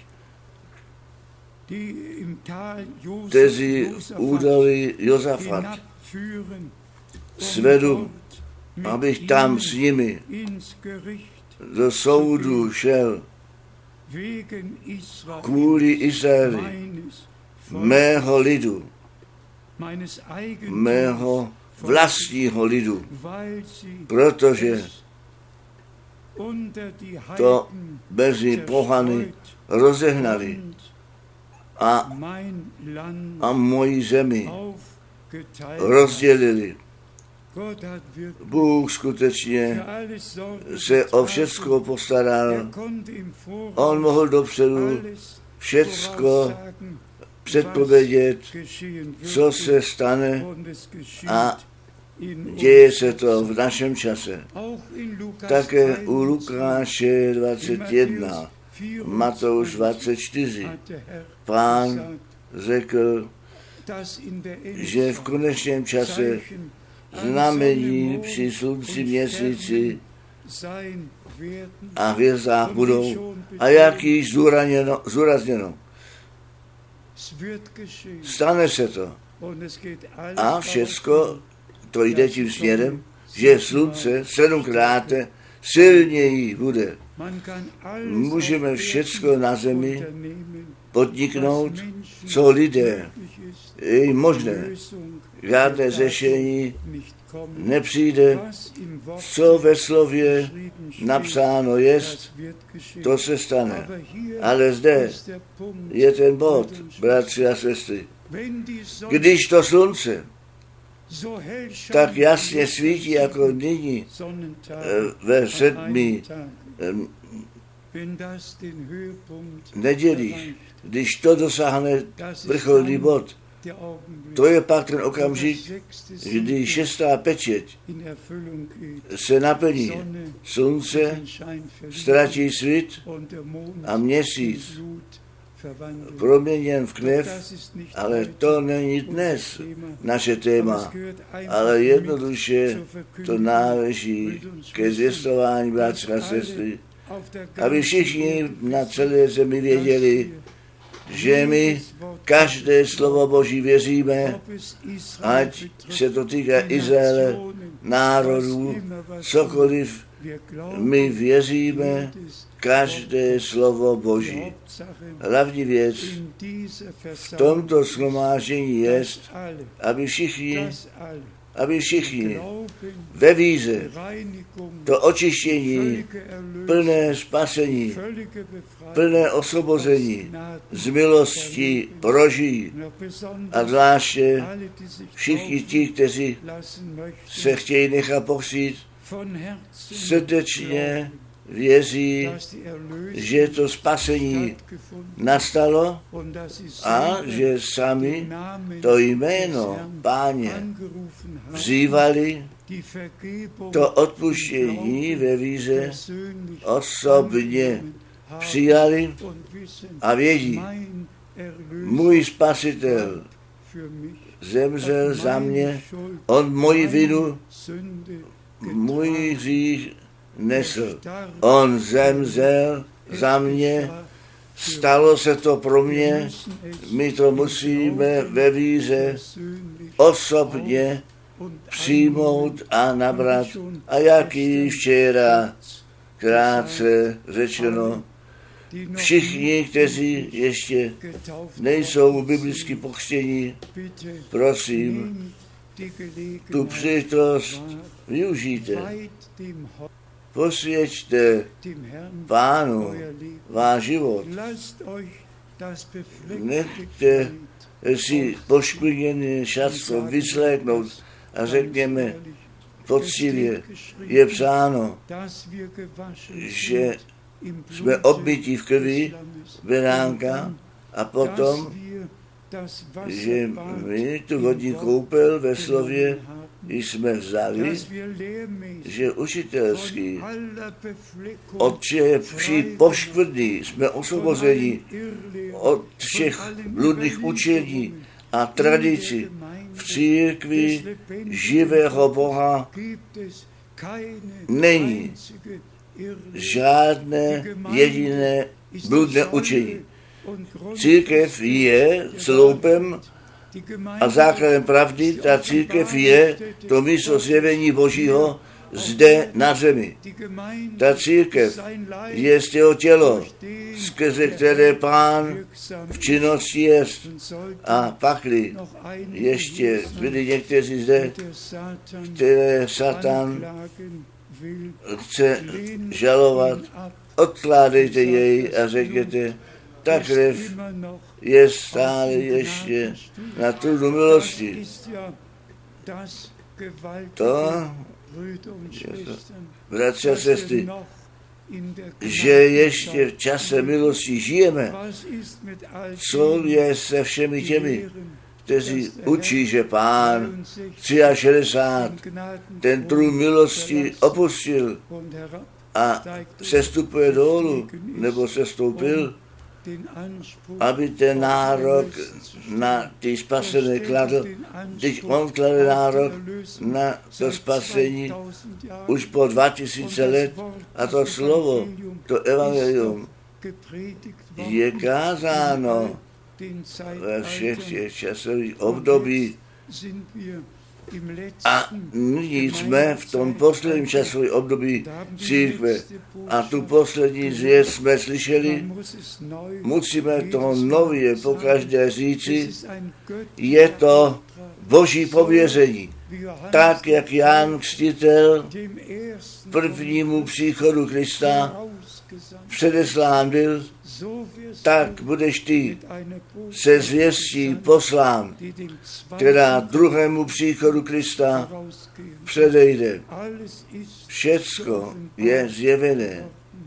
kteří údali Jozafat, svedu, abych tam s nimi do soudu šel kvůli Izraeli, mého lidu, mého vlastního lidu, protože to mezi pohany rozehnali a, a moji zemi rozdělili. Bůh skutečně se o všecko postaral. On mohl dopředu všecko předpovědět, co se stane a děje se to v našem čase. Také u Lukáše dvacet jedna, Matouš dvacet čtyři, Pán řekl, že v konečném čase znamení při slunci, měsíci a hvězdách budou, a jak již zúrazněno, stane se to. A všecko to jde tím směrem, že slunce sedmkrát silněji bude. Můžeme všecko na zemi podniknout, co lidé je možné. Žádné řešení nepřijde, co ve slově napsáno jest, to se stane. Ale zde je ten bod, bratři a sestry. Když to slunce tak jasně svítí jako nyní ve sedmi nedělích, když to dosáhne vrcholný bod, to je pak ten okamžik, kdy šestá pečeť se naplní. Slunce ztratí svit a měsíc proměněn v krev, ale to není dnes naše téma, ale jednoduše to náleží ke zvěstování bratří a sestry, aby všichni na celé zemi věděli, že my každé slovo Boží věříme, ať se to týká Izraele, národů, cokoliv, my věříme každé slovo Boží. Hlavní věc v tomto shromáždění je, aby všichni, aby všichni ve víře to očištění, plné spasení, plné osvobození z milosti prožijí. A zvláště všichni ti, kteří se chtějí nechat pochřít, srdečně věří, že to spasení nastalo a že sami to jméno Páně vzývali, to odpuštění ve víře osobně přijali a vědí, můj spasitel zemřel za mě, on moji vinu, můj hřích nesl. On zemřel za mě, stalo se to pro mě, my to musíme ve víře osobně přijmout a nabrat. A jak již včera krátce řečeno, všichni, kteří ještě nejsou biblicky pokřtění, prosím, tu příležitost využijte. Posvěďte Pánu váš život. Nechte si poškvrněný šatstvo vysléknout a řekněme poctivě, je psáno, že jsme obmytí v krvi beránka a potom, že my tu vodní koupel ve slově jsme vzali, že učitelský od vší poškvrny jsme osvobozeni od všech bludných učení a tradicí v církvi živého Boha není žádné jediné bludné učení. Církev je sloupem a základem pravdy, ta církev je to místo zjevení Božího zde na zemi. Ta církev je z jeho tělo, skrze které Pán v činnosti jest. A pakli ještě byli někteří zde, které Satan chce žalovat, odkládejte jej a řekněte, ta krev je stále ještě na trudu milosti. To, bratři a sestry, že ještě v čase milosti žijeme, co je se všemi těmi, kteří učí, že Pán šedesát tři ten trůn milosti opustil a sestupuje dolů, nebo sestoupil, aby ten nárok na ty spasené kladl. Teď on klade nárok na to spasení už po dva tisíce let a to slovo, to evangelium je kázáno ve všech těch časových období. A nyní jsme v tom posledním časovém období církve a tu poslední zvěst jsme slyšeli, musíme to nově pokaždé říci, je to Boží pověření. Tak, jak Jan Křtitel prvnímu příchodu Krista předeslán byl, tak budeš ty se zvěstí poslán, která druhému příchodu Krista předejde. Všecko je zjevené.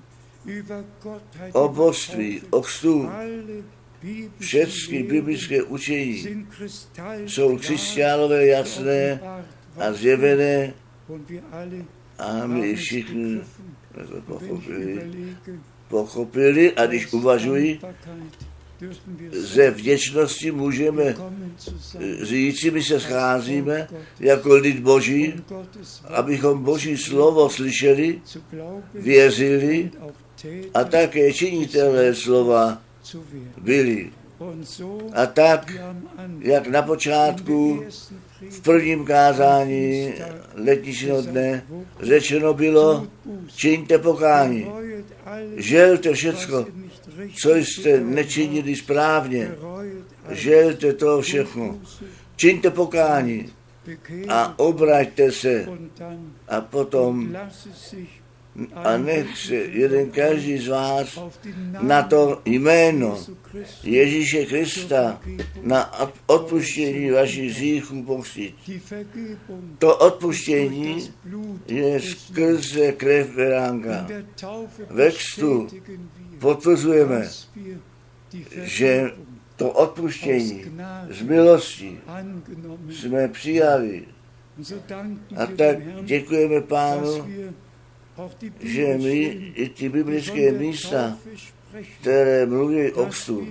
O božství, o křtu, všechny biblické učení jsou křesťanové jasné a zjevené a my všichni to pochopili, pochopili a když uvažují, ze vděčnosti můžeme říci, my se scházíme jako lid Boží, abychom Boží slovo slyšeli, věřili a také činitelé slova byli. A tak, jak na počátku v prvním kázání letničního dne řečeno bylo, čiňte pokání, želte všecko, co jste nečinili správně, želte to všechno, čiňte pokání a obraťte se a potom a nech se jeden každý z vás na to jméno Ježíše Krista, na odpuštění vašich hříchů postit. To odpuštění je skrze krev beránka. Ve křtu potvrzujeme, že to odpuštění z milosti jsme přijali. A tak děkujeme Pánu, že my i ty biblické místa, které mluví o křtu,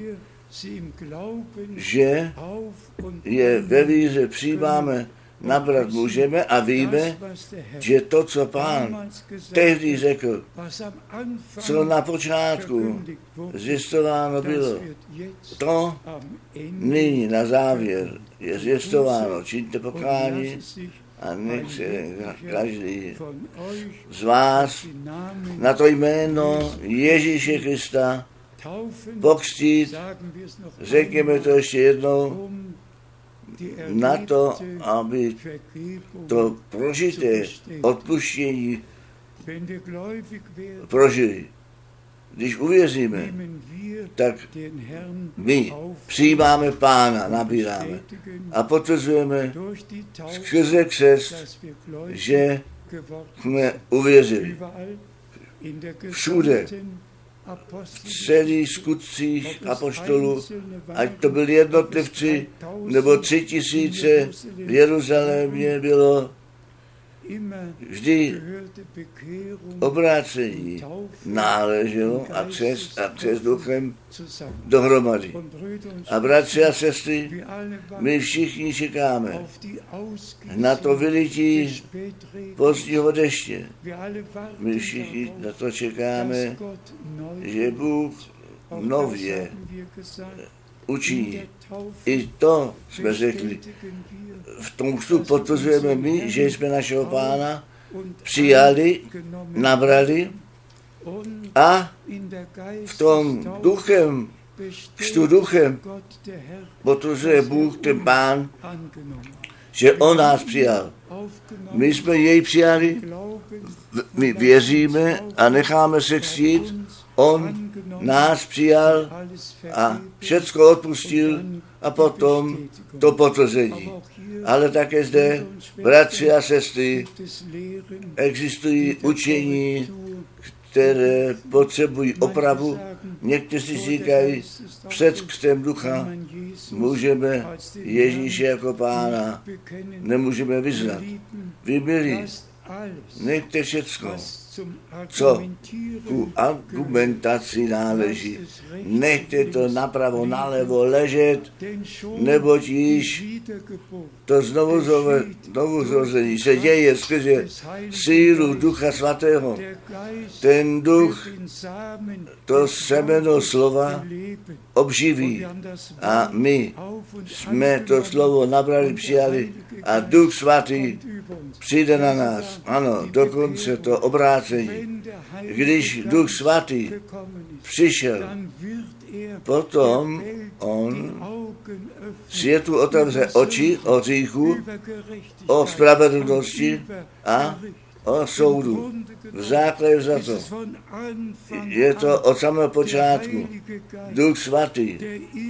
že je ve víře přijímáme, nabrat můžeme a víme, že to, co Pán tehdy řekl, co na počátku zjistováno bylo, to nyní na závěr je zjistováno. Čiňte pokání a nech se každý z vás na to jméno Ježíše Krista pokřtít, řekněme to ještě jednou, na to, aby to prožité odpuštění prožili. Když uvěříme, tak my přijímáme Pána, nabíráme a potvrzujeme skrze křest, že jsme uvěřili. Všude, v celých skutcích apoštolů, ať to byli jednotlivci, nebo tři tisíce v Jeruzalémě bylo, vždy obrácení náleželo a křest a křest duchem dohromady. A bratři a sestry, my všichni čekáme na to vylití pozdního deště. My všichni na to čekáme, že Bůh nově učiní. I to jsme řekli. V tom křtu potvrzujeme my, že jsme našeho Pána přijali, nabrali a v tom duchem, křtu duchem potvrzuje Bůh, ten Pán, že on nás přijal. My jsme jej přijali, my věříme a necháme se křtít. On nás přijal a všecko odpustil a potom to potvrzení. Ale také zde, bratři a sestry, existují učení, které potřebují opravu. Někteří říkají, před křtem ducha můžeme Ježíše jako Pána nemůžeme vyznat. Vy milí, nechte všecko, co ku argumentaci náleží. Nechte to napravo, nalevo ležet, neboť již to znovuzrození se děje skrze sílu Ducha Svatého. Ten duch to semeno slova obživí a my jsme to slovo nabrali, přijali a Duch Svatý přijde na nás. Ano, dokonce to obrácení. Když Duch Svatý přišel, potom on světu otevře oči o hříchu, o spravedlnosti a o soudu. V základě za to je to od samého počátku Duch Svatý,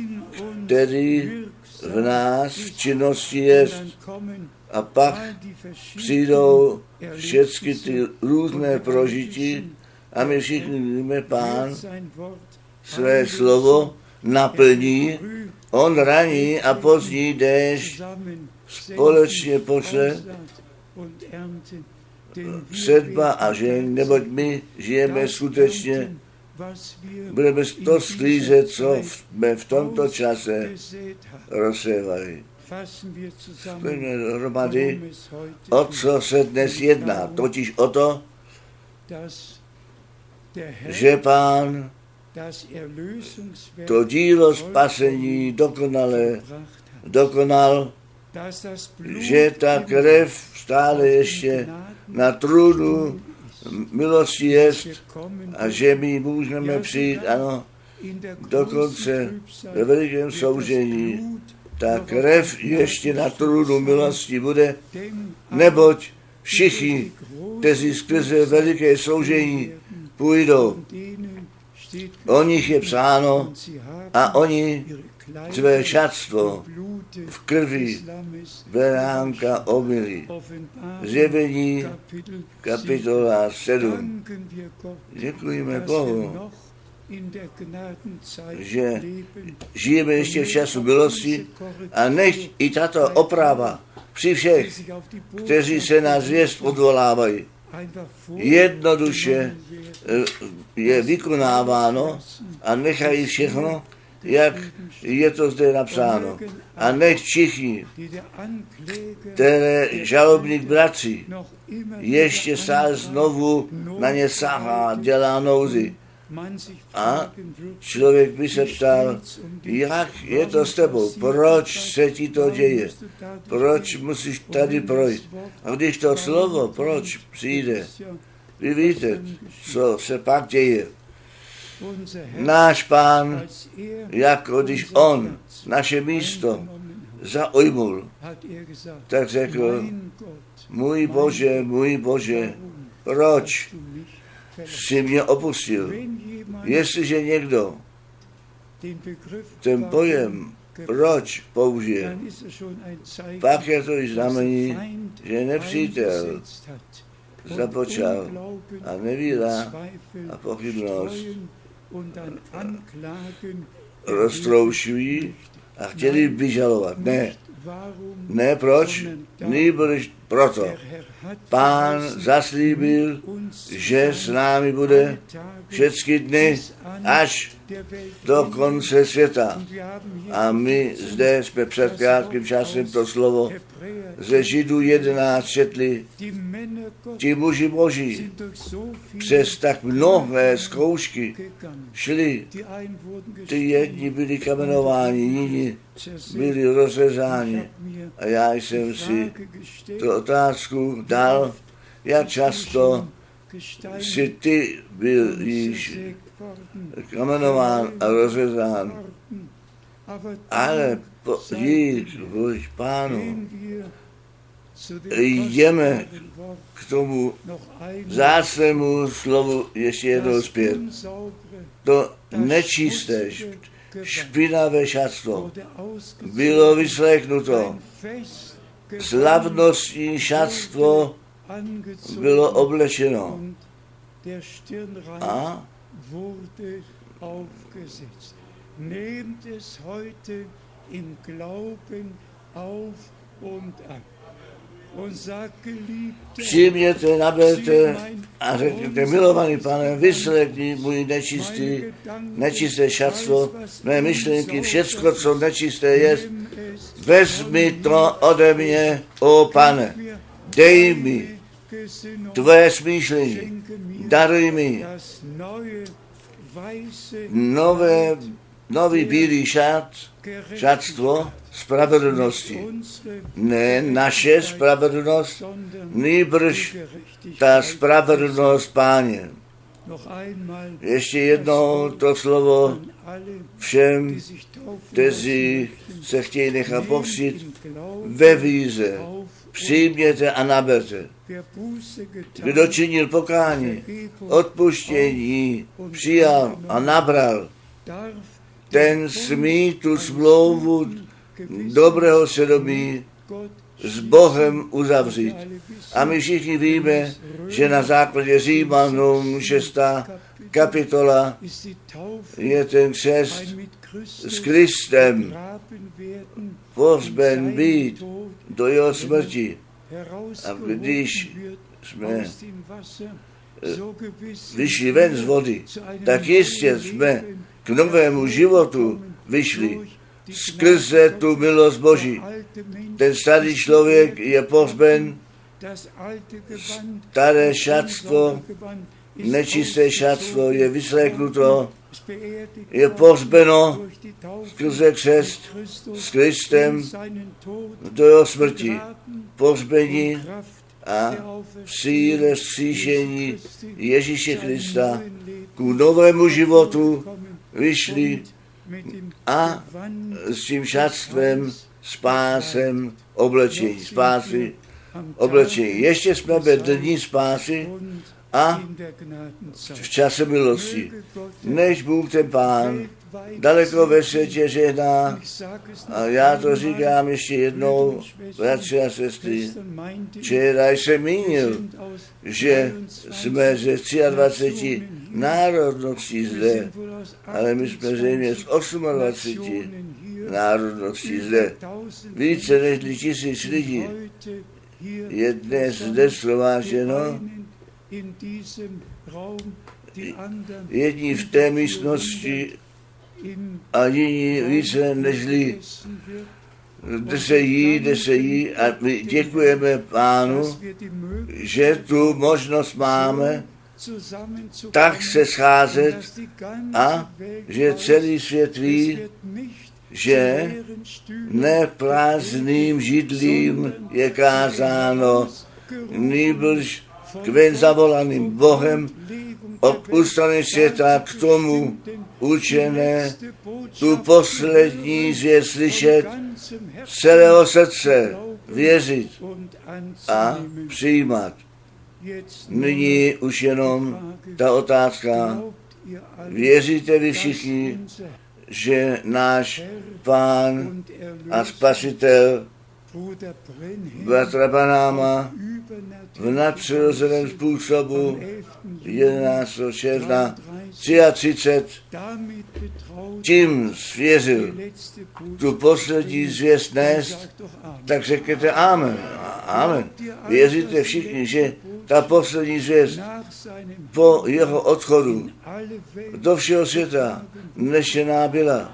který v nás v činnosti jest. A pak přijdou všechny ty různé prožití a my všichni víme, Pán své slovo naplní, on raní a pozdní déšť společně pošle sedba a žen, neboť my žijeme skutečně, budeme to sklízet, co jsme v tomto čase rozsévali. Spojíme dohromady, o co se dnes jedná, totiž o to, že Pán to dílo spasení dokonale dokonal, že ta krev stále ještě na trůnu milosti jest a že my můžeme přijít, ano, dokonce ve velikém soužení. Ta krev ještě na trůnu milosti bude, neboť všichni, kteří skrze veliké soužení půjdou. O nich je psáno a oni své šatstvo v krvi beránka omylí. Zjevení kapitola sedm. Děkujeme Bohu, že žijeme ještě v času milosti a nech i tato oprava při všech, kteří se na zvěst odvolávají, jednoduše je vykonáváno a nechají všechno, jak je to zde napsáno. A nech všichni, které žalobník bratří ještě stále znovu na ně sahá, dělá nouzy. A člověk by se ptal, jak je to s tebou, proč se ti to děje, proč musíš tady projít. A když to slovo, proč přijde, vy víte, co se pak děje. Náš Pán, jako když on naše místo zaujmul, tak řekl, můj Bože, můj Bože, proč jsi mě opustil? Jestliže někdo ten pojem proč použije, pak je to i znamení, že nepřítel započal a nevíra a pochybnost roztroušují a chtěli vyžalovat. Ne, ne proč, nýbrž proto. Pán zaslíbil, že s námi bude všechny dny až do konce světa. A my zde jsme před krátkým časem to slovo ze Židů jedenáct četli. Ti muži boží přes tak mnohé zkoušky šli. Ty jedni byli kamenováni, jiní byli rozřezáni. A já jsem si tu otázku dal, jak často si ty byl již kamenován a rozřezán. Ale po jít buď Pánu, jdeme k tomu vzácnému slovu ještě jednou zpět. To nečisté, špinavé šatstvo bylo vyslechnuto. Slavnostní šatstvo bylo oblečeno. A nehmt es heute im Glauben auf und ab. Přijměte, naberte a řekněte, milovaný Pane, vyslechni můj nečistý, nečisté šatstvo, mé myšlenky, všecko, co nečisté je, vezmi to ode mě, o Pane, dej mi tvé smýšlení, daruj mi nové, nový bílý šat, šatstvo spravedlnosti. Ne naše spravedlnost, nýbrž ta spravedlnost Páně. Ještě jednou to slovo všem, kteří se chtějí nechat pokřtít ve víře. Přijměte a naberte. Kdo činil pokání, odpuštění, přijal a nabral, ten smí tu smlouvu dobrého svědomí s Bohem uzavřít. A my všichni víme, že na základě Římanům šestá kapitola je ten křest s Kristem pohřben být do jeho smrti. A když jsme vyšli ven z vody, tak jistě jsme k novému životu vyšli skrze tu milost Boží. Ten starý člověk je pohřben, staré šatstvo, nečisté šatstvo je vyslechnuto, je pohřbeno skrze křest s Kristem do jeho smrti, pohřbení a v síle vzkříšení Ježíše Krista k novému životu vyšli a s tím šatstvem, spásem, oblečení, spásy oblečení. Ještě jsme ve dní spásy a v čase milosti. Než Bůh ten Pán daleko ve světě žehná, a já to říkám ještě jednou, bratři a sestry, včera jsem mínil, že jsme ze dvacet tři národností zde, ale my jsme zřejmě z dvacet osm národností zde. Více než tisíc lidí je dnes zde shromážděno. Jedni v té místnosti a jiní více nežli, kde se jí, kde se jí a my děkujeme Pánu, že tu možnost máme tak se scházet a že celý svět ví, že ne prázdným židlím je kázáno, nýbrž kven zavolaným Bohem od ústrany světa k tomu učené tu poslední zvěst slyšet, z celého srdce věřit a přijímat. Nyní už jenom ta otázka, věříte vy všichni, že náš Pán a Spasitel bratra Branhama v nadpřirozeném způsobu jedenáctého června třicet tři tím svěřil tu poslední zvěst nést, tak řekněte amen. Amen. Věříte všichni, že ta poslední zvěst po jeho odchodu do všeho světa nešená byla.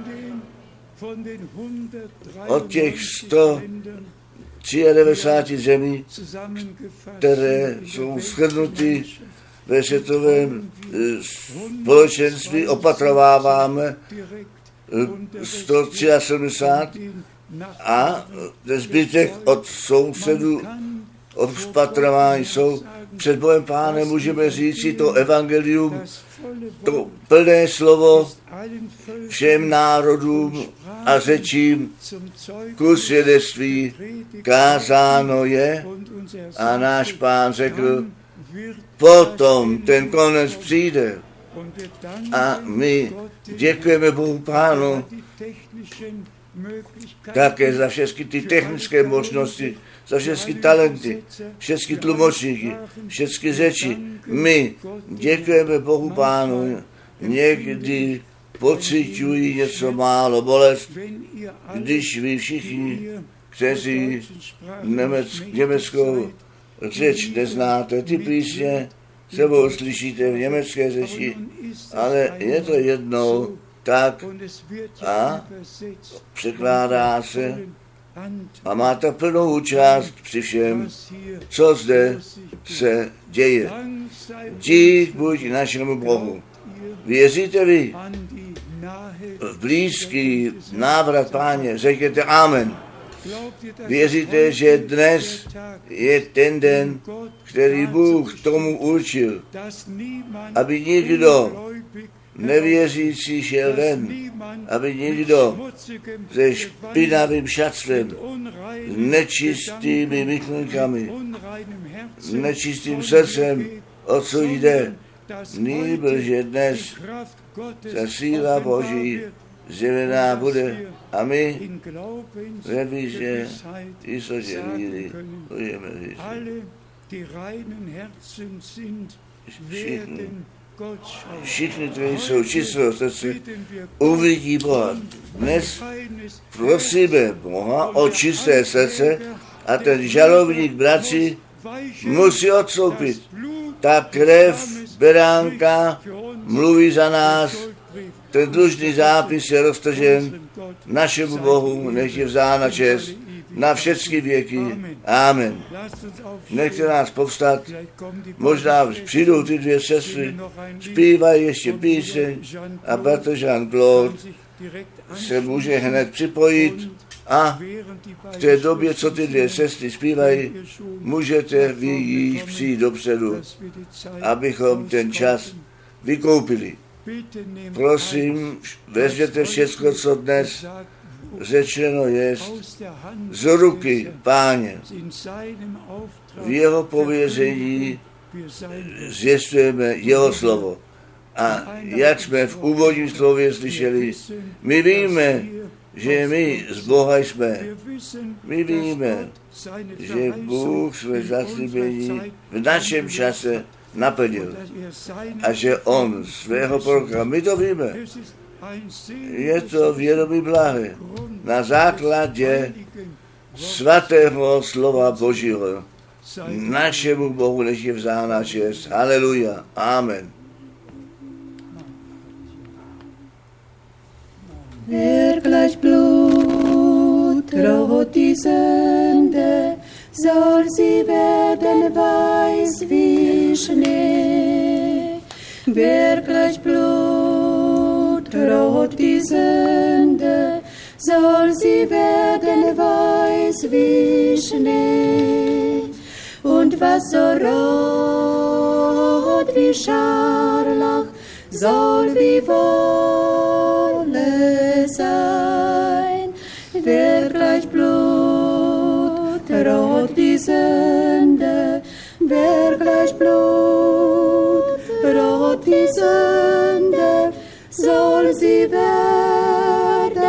Od těch sto devadesát tři zemí, které jsou shrnuty ve světovém společenství, opatrováváme sto sedmdesát tři a zbytek od sousedů obspatrování jsou. Před Bohem Pánem můžeme říct si to evangelium, to plné slovo všem národům a řečím ku svědectví kázáno je a náš Pán řekl, potom ten konec přijde. A my děkujeme Bohu Pánu také za všechny ty technické možnosti, za všechny talenty, všechny tlumočníky, všechny řeči. My děkujeme Bohu Pánu, někdy pociťují něco málo bolest, když vy všichni, kteří němec, německou řeč neznáte, ty písně sebou slyšíte v německé řeči, ale je to jednou tak a překládá se a máte plnou účast při všem, co zde se děje. Dík buď našemu Bohu. Věříte vy v blízký návrat Páně? Řekněte amen. Věříte, že dnes je ten den, který Bůh tomu určil, aby nikdo nevěřící šel ven, aby nikdo se špinavým šatstvem, nečistými myšlenkami, nečistým srdcem, o co jde, nýbrž je dnes ta síla Boží zjevená bude a my ve víře jistotě víry budeme říct. Všichni, všichni, kteří jsou čistého srdce, uvidí Boha. Dnes prosíme Boha o čisté srdce a ten žalobník, bratři, musí odstoupit. Ta krev beránka mluví za nás, ten dlužný zápis je roztržen, našemu Bohu nech je vzána čest na všechny věky. Amen. Nechte nás povstat, možná přijdou ty dvě sestry, zpívají ještě píseň a bratr Jean-Claude se může hned připojit a v té době, co ty dvě sestry zpívají, můžete vy již přijít dopředu, abychom ten čas vykoupili. Prosím, vezměte všechno, co dnes řečeno jest z ruky Páně. V jeho pověření zvěstujeme jeho slovo. A jak jsme v úvodním slově slyšeli, my víme, že my z Boha jsme. My víme, že Bůh své zaslíbení v našem čase naplnil a že On svého proroka, my to víme, je to vědomí blahy na základě svatého slova Božího. Našemu Bohu než je vzána čest. Haleluja. Amen. Wirklich Blut droht die Sünde, soll sie werden weiß wie Schnee. Wirklich Blut droht die Sünde, soll sie werden weiß wie Schnee. Und was so rot wie Scharlach, soll wie Wolle sein. Wirklich Blut rot die Sünde, wirklich Blut rot die Sünde, soll sie werden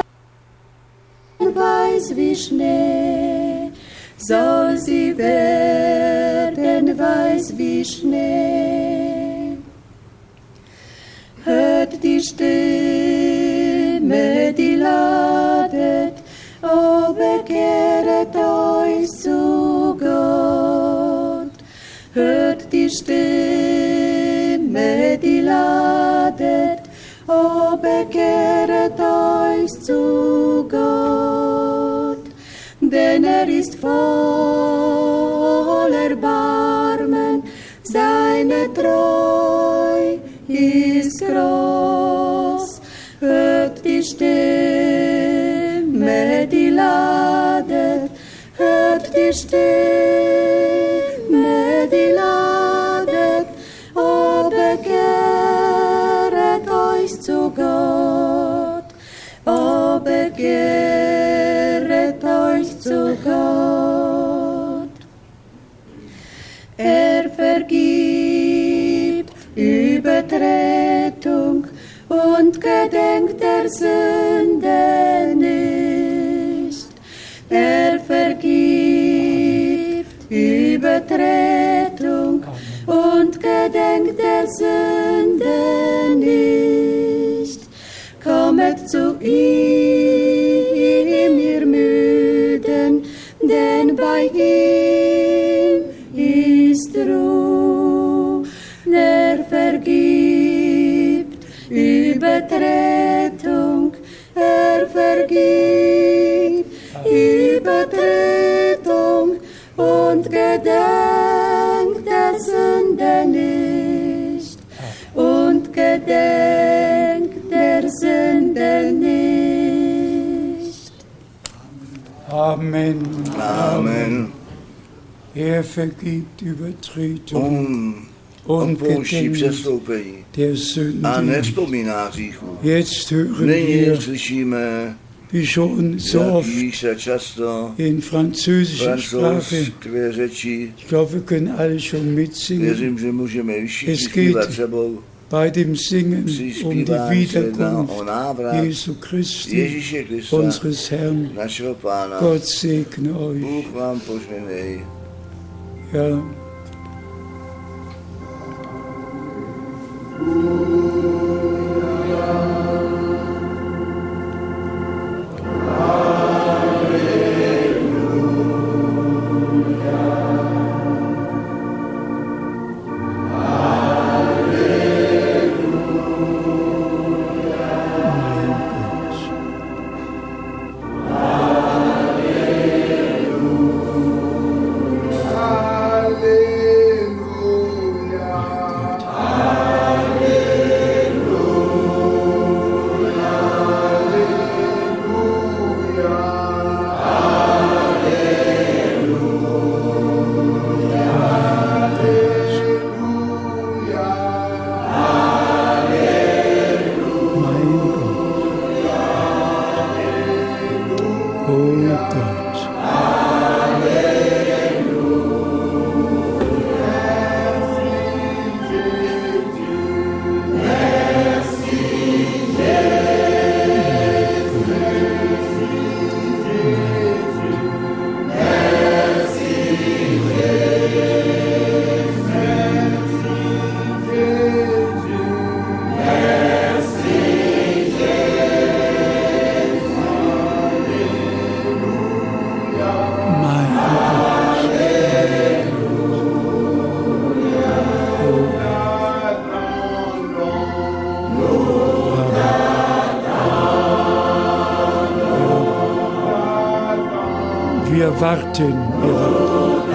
weiß wie Schnee, soll sie werden weiß wie Schnee. Hört die Stimme, die ladet, o bekehret euch zu Gott. Hört die Stimme, die ladet, o bekehret euch zu Gott. Denn er ist voll Erbarmen, seine Treu ist groß. Hört die Stimme, die ladet, hört die Stimme, die ladet, o bekehret euch zu Gott, o bekehret euch zu Gott. Er vergibt Übertretung und gedenkt der Sünde nicht. Er vergibt Übertretung und gedenkt der Sünde nicht. Kommet zu ihm, ihr Müden, denn bei ihm ist Ruhe. Er vergibt Übertretung, er vergibt Übertretung und gedenkt der Sünde nicht. Und gedenkt der Sünde nicht. Amen. Amen. Er vergibt Übertretung On und odpouští gedenkt přestoupení der a Sünde. nevzpomíná hříchu. Jetzt hören Nyní wir, slyšíme, wie schon so jak oft se často in französischer Sprache, francouzské řeči, ich glaube, wir können alle schon mitsingen, věřím, že můžeme i všichni Es geht zpívat sebou, bei dem Singen při um die zpívání se jedná o Wiederkunft návrat Jesu Christi, Ježíše Krista, unseres Herrn. našeho Pána. Gott segne euch. Bůh vám požehnej. Ja. Hallelujah. warten, wir warten.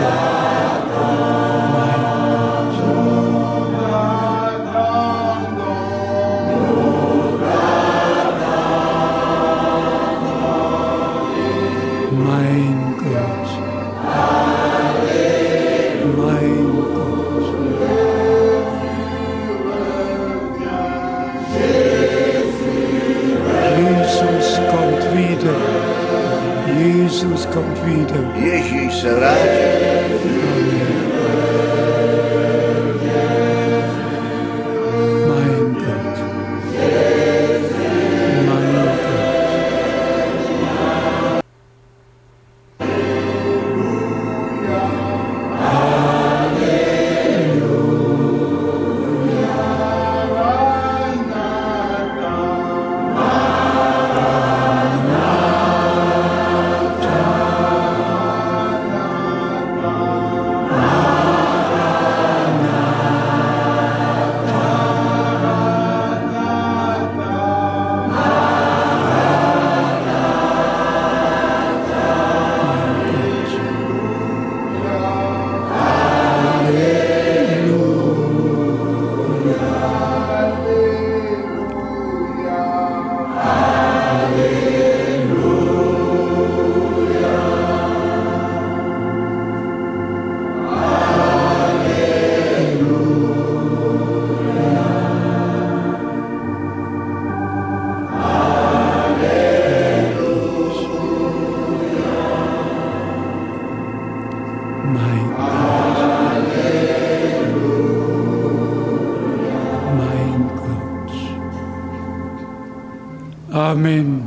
Mein Gott, mein Gott. Jesus kommt wieder. Jesus kommt wieder. Ježíš se vrátí. Mein Gott. Mein Gott. Amen.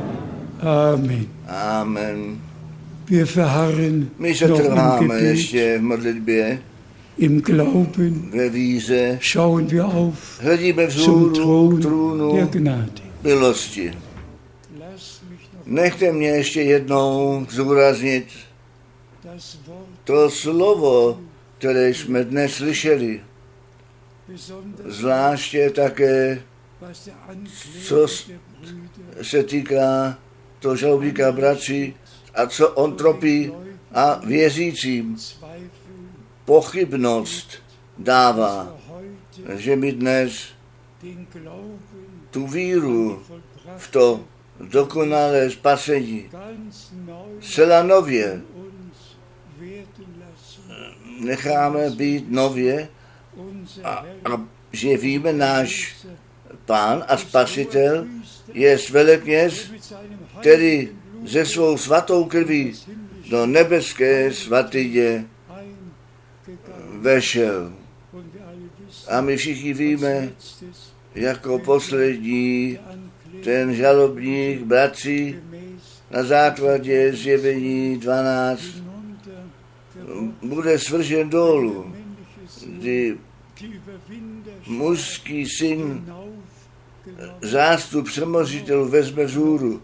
Amen. Amen. Wir verharren My se noch im trváme Gebet, ještě v modlitbě, im Glauben. ve víře. Schauen wir auf Hledíme zum vzhůru k Thron der trůnu Gnade. milosti. Lass mich noch Nechte mě ještě jednou zúraznit das Wort to slovo, které jsme dnes slyšeli, besonders, zvláště také, was der co Ankläger s- der Brüder se týká toho žalobníka bratří a co on tropí a věřícím Zweifel, pochybnost dává, wir heute že my dnes den Glauben tu víru vollbracht v to dokonalé spasení ganz neu zcela nově uns werden lassen. necháme být nově Unser a, Herr, a že víme, náš Pán a Spasitel je velekněz, mit seinem který heiligen Blut ze svou svatou krví do nebeské svatyně eingegangen. vešel. Und wir alle wissen, A my všichni víme, letztes jako poslední der Ankläger ten žalobník bratří gemäß na základě zjevení dvanáct hinunter geworfen, bude svržen dolů, männliches Sohn, kdy die Überwinder mužský syn hinaufgenommen, zástup přemožitelů vezme vzhůru.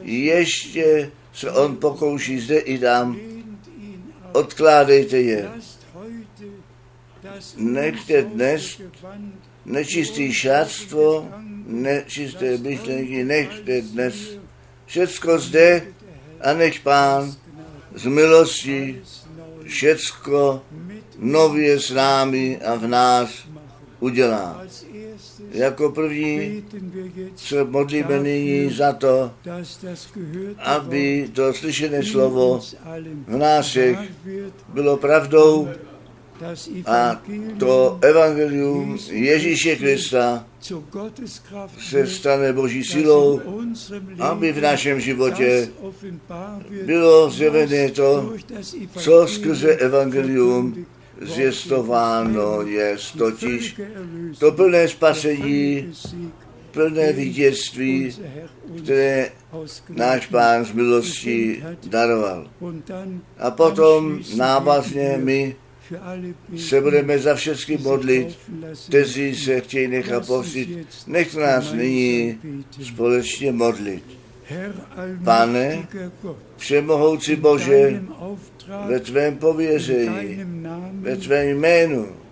Ještě se on pokouší zde i tam. lehnt ihn ab. Odkládejte je. Lasst heute das Nechte dnes unsaubere Gewand nečistý šatstvo, nečisté myšlenky, nechte dnes všecko zde a nech Pán z milosti všecko nově s námi a v nás udělá. Als erstes Jako první beten wir jetzt, se modlíme nyní za to, dass das gehörte aby Wort to slyšené in slovo uns allen v nás všech wahr wird, bylo pravdou das a Evangelium to evangelium Ježíše Krista zur Gotteskraft se wird, stane Boží dass silou, in unserem aby v Leben našem životě das offenbar wird, bylo zjevené to, durch das co Evangelium skrze evangelium verkündigt zvěstováno worden je, ist. totiž Völkererlösung, to plné der spasení, Sieg, plné vítězství, unser Herr uns které aus Gnade náš Pán z milosti geschenkt hat. daroval. Und dann A potom anschließend návazně beten wir my für alle beten, se budeme za všechny die sich modlit, taufen lassen kteří möchten. se chtějí nechat Lass uns postit. jetzt Nechte nás gemeinsam nyní beten. společně modlit. Herr Pane, allmächtiger Gott, Všemohoucí in Bože, deinem Auftrag, ve tvém in pověření, deinem Namen ve tvém jménu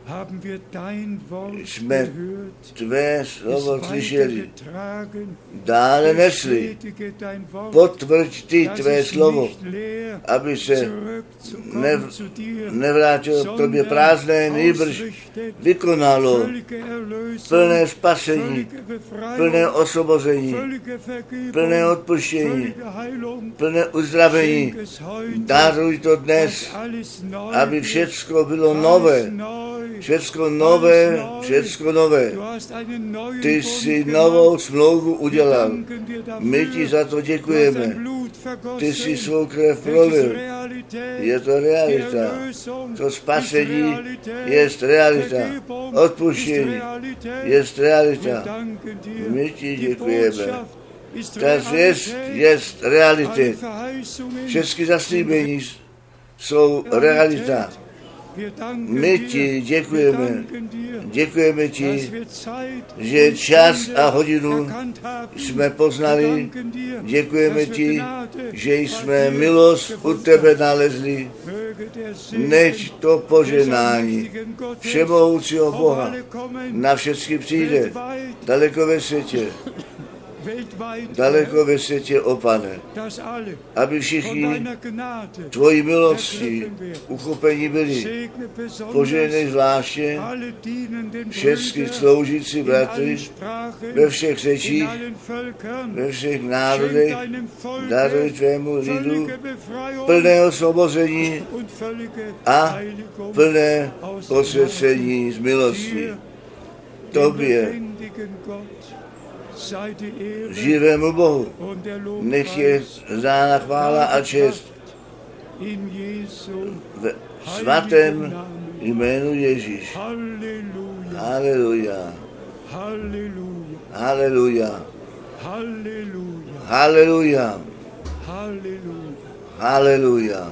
jsme tvé slovo slyšeli, dále nesli, potvrď ty tvé slovo, aby se nev, nevrátilo k tobě prázdné, nýbrž vykonalo plné spasení, plné osvobození, plné odpuštění, plné uzdravení. Daruj to dnes, aby všecko bylo nové, všecko nové, všecko nové. Ty jsi novou smlouvu udělal. My ti za to děkujeme. Ty jsi svou krev prolil. Je to realita. To spasení je realita. Odpuštění je realita. My ti děkujeme. Ta zvěst je reality. Všechny zaslíbení jsou realita. My ti děkujeme. Děkujeme ti, že čas a hodinu jsme poznali. Děkujeme ti, že jsme milost u tebe nalezli. Nech to poženání všemohoucího Boha na všechny přijde. Daleko ve světě. Daleko ve světě, o Pane, aby všichni tvojí milosti uchopení byli. Požehnej zvláště všechny sloužící bratry ve všech řečích, ve všech národech, daruj tvému lidu plné osvobození a plné posvěcení z milostí. Tobě, živému Bohu, nech je zána chvála a čest v svatém jménu Ježíš. Haleluja. Haleluja. Haleluja. Haleluja.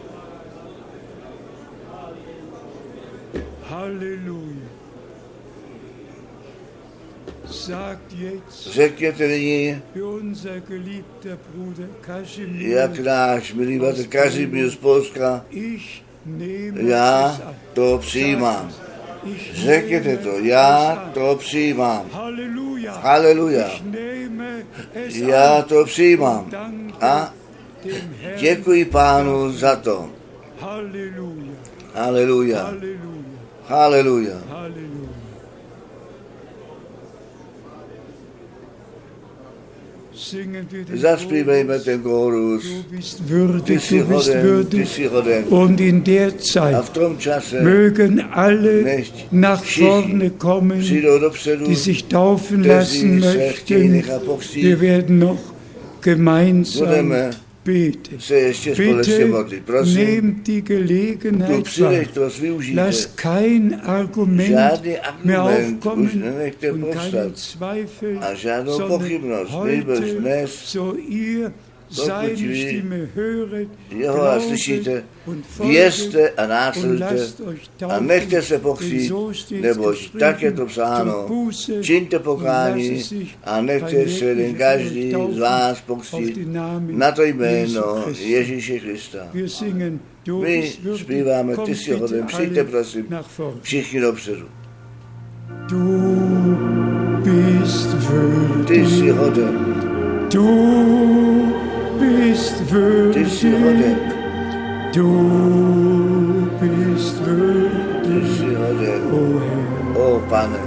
Řekněte nyní, jak náš milý bratr Kazimír z Polska, já to přijímám. Řekněte to, já to přijímám. Haleluja. Já to přijímám. A děkuji Pánu za to. Haleluja. Haleluja. Zaspívejme ten chorus. Ty jsi hoden, ty jsi hoden. Und in der Zeit A v tom čase mögen alle nechť nach vorne kommen, přijdou dopředu, die sich taufen kteří lassen se chtějí möchten. nechat pokřtít. Wir werden noch gemeinsam Budeme beten. se ještě společně Bitte modlit. Prosím, nehmt die tu Gelegenheit wahr. příležitost využijte. Lass kein Argument Žádný mehr argument už aufkommen nenechte und povstat. keinen Zweifel, A žádnou sondern pochybnost. Nýbrž heute, dnes, so ihr seine vy Stimme höret, jeho hlas glaubet slyšíte, und věřte folget a und následujte lasst euch a taufen, nechte se denn pokřít, so steht's neboť tak je to geschrieben, psáno. tut Buße Čiňte und pokání lasst sich a nechte beim se jeden Lebenslauf každý z taufen vás auf pokřít den Namen na to Jesu jméno Christi. Ježíše Krista. Wir singen, du My bist würdig, zpíváme, kommt ty jsi bitte hoden, přijďte alle prosím, nach vorne. všichni dopředu. Du bist Ty jsi würdig, hoden, du bist ty jsi würdig, hoden, du bist ty würdig, jsi hoden, o Herr, o Pane.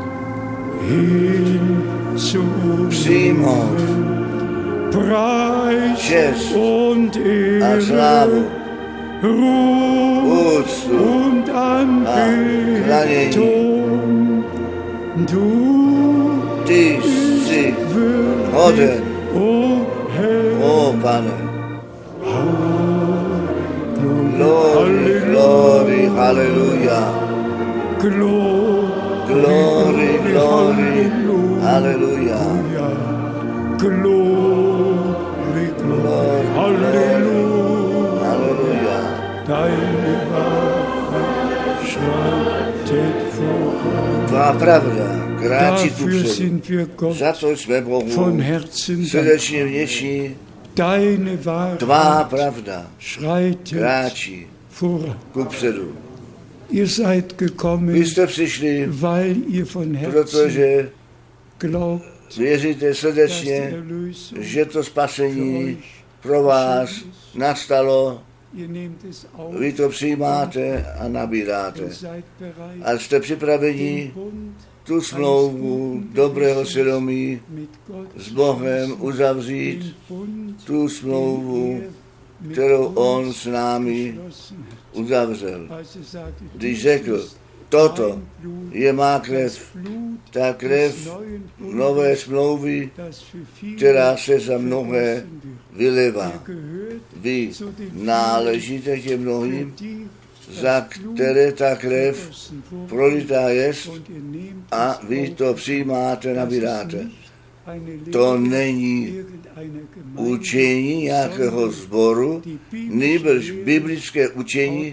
hinzunehmen, Preis Čest und a slávu, Ehre, Ruhm úctu und Anbetung. Du ty jsi würdig, hoden, o Herr, o Pane. Glory, glory, hallelujah. Glory, Glory, glory, hallelujah. Glory, glory, Halleluja. Hallelujah. Deine Wahrheit schreitet voran. Tvá pravda kráčí Dafür kupředu. sind wir Gott Za to jsme Bohu von Herzen dankbar. srdečně vděční. Deine Tvá Wahrheit pravda schreitet kráčí voran. kupředu. Ihr seid gekommen, Vy jste přišli, weil ihr von Herzen protože glaubt, věříte dass die srdečně, Erlösung že to für spasení euch pro vás geschehen ist. nastalo. Ihr nehmt es auf Vy to přijímáte a und nabíráte. seid bereit, A jste připraveni den Bund tu smlouvu dobrého svědomí mit Gott s zu Bohem schließen, uzavřít, den Bund, tu smlouvu, den er mit kterou uns on s námi geschlossen hat. uzavřel. Als er sagte, Když dies řekl, ist toto mein Blut, je má das krev, Blut ta des krev neuen Bundes, nové smlouvy, das für viele která se za mnohé vergossen wird. vylevá. Ihr gehört Vy zu den vielen, náležíte těm für mnohým, die za das Blut které ta krev vergossen wurde. prolitá jest, Und ihr nehmt a es vy auf. to přijímáte, Das ist nabíráte. nicht eine To Lehre není irgendeiner Gemeinde, učení nějakého sboru, die nýbrž biblische Lehre biblické učení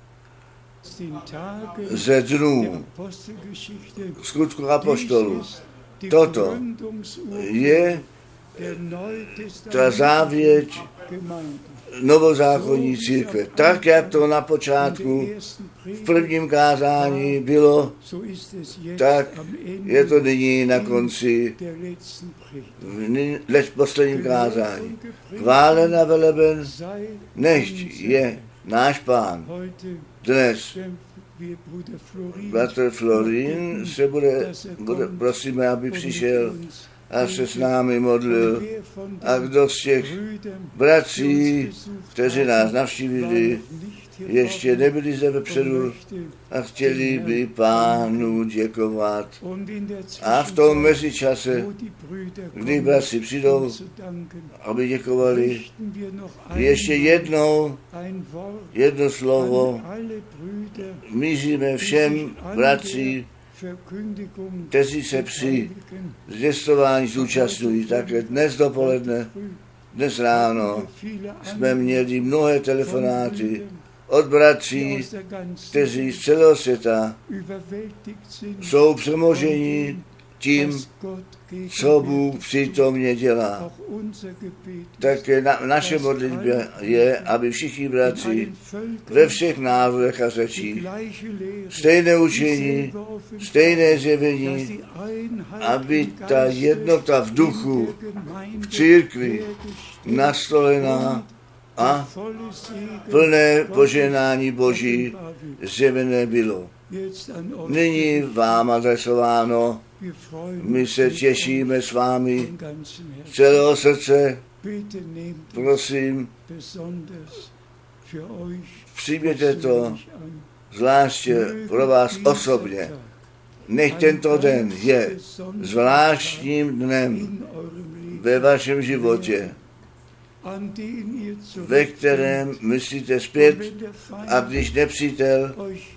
aus den Tagen ze der dnů Apostelgeschichte. skutku apoštolů. Dies ist die Toto Gründungsurkunde je der ta neutestamentlichen závěť Gemeinde. novozákonní církve. Tak, jak to na In počátku der ersten v Predigt, prvním kázání bylo, so ist es jetzt tak am Ende je to nyní na konci der letzten Predigt. v ny- lež posledním kázání. Chválen a veleben, Sei nechť unser je náš Pán. heute Dnes kämpfen wir Bruder Florin, bratr Florin se bude, dass er bude, kommt prosíme, aby und mit přišel uns a se s betet. námi modlil. Und wer von A den kdo z těch Brüdern, bratří, die uns besucht kteří haben, nás war navštívili, noch nicht hier ještě oben nebyli zde und vepředu möchte a chtěli by Pánu děkovat. und in der A v tom Zwischenzeit, mezičase, wo die Brüder kdy kommen, bratři přijdou, um zu danken, aby děkovali, möchten wir noch ještě einmal jednou, ein Wort jedno slovo, an alle Brüder, míříme die všem sich an bratří, der Verkündigung kteří se při beteiligen. zvěstování zúčastňují. Také dnes dopoledne, dnes ráno jsme měli mnohé telefonáty od bratří, kteří z celého světa jsou přemoženi tím, co Bůh přítomně dělá. Také na, naše modlitba je, aby všichni bratři ve všech národech a řečích stejné učení, stejné zjevení, aby ta jednota v duchu, v církvi nastolená a plné požehnání Boží zjevené bylo. Nyní vám adresováno, my se těšíme s vámi z celého srdce, prosím, přijměte to zvláště pro vás osobně. Nech tento den je zvláštním dnem ve vašem životě, ve kterém myslíte zpět, a když nepřítel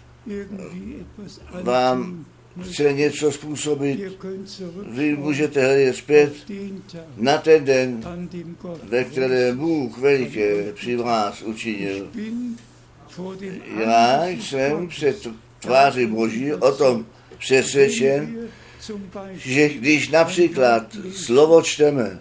vám chce něco způsobit, vy můžete hledět zpět na ten den, ve kterém Bůh veliké při vás učinil. Já jsem před tváří Boží o tom přesvědčen, že když například slovo čteme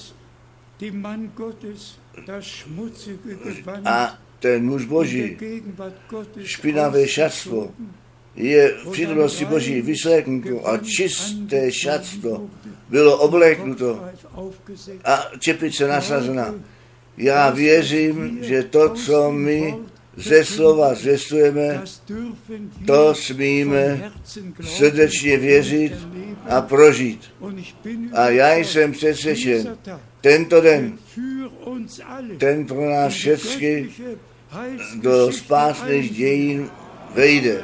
a ten muž Boží, špinavé šatstvo, je v přítomnosti Boží vysléknuto a čisté šatstvo bylo obléknuto a čepice nasazena. Já věřím, že to, co my ze slova zvěstujeme, to smíme srdečně věřit a prožít. A já jsem přesvědčen, tento den, ten pro nás všechny do spásných dějin vejde.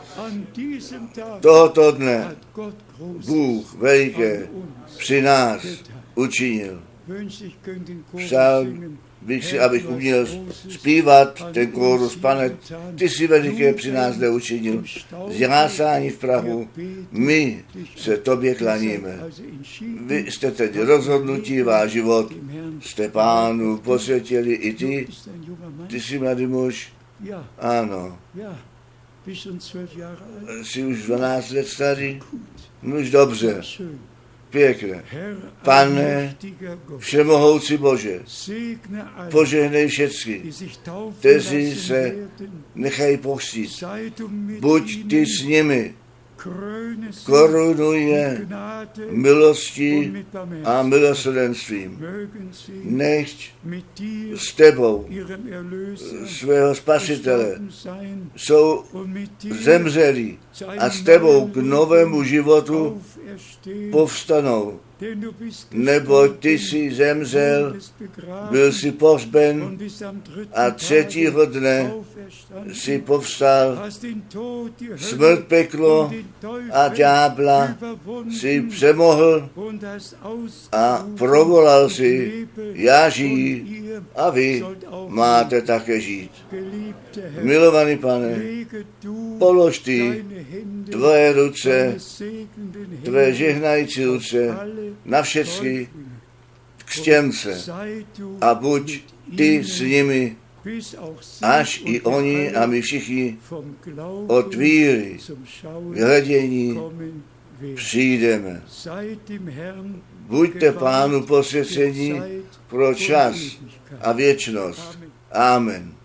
Tohoto dne Bůh veliké při nás učinil. Přál bych si, abych uměl zpívat ten kórus, Pane, ty jsi veliké při nás zde učinil. Z jásání v prahu, my se tobě klaníme. Vy jste teď rozhodnutí, váš život jste Pánu posvětili i ty. Ty jsi mladý muž? Ano. Jsi už dvanáct let starý? No už dobře. Pěkné. Pane, všemohoucí Bože, požehnej všecky, kteří se nechají pokřtít. Buď ty s nimi, korunuje milostí a milosrdenstvím. Nechť s tebou, svého Spasitele, jsou zemřelí a s tebou k novému životu povstanou. Neboť ty jsi zemřel, byl jsi pohřben a třetího dne jsi povstal, smrt, peklo a ďábla si přemohl a provolal si, já žiji a vy máte také žít. Milovaný Pane, polož ty tvoje ruce, tvé žehnající ruce na všechny křtěnce a buď ty s nimi, až i oni a my všichni od víry k hledění přijdeme. Buďte Pánu posvěcení pro čas a věčnost. Amen.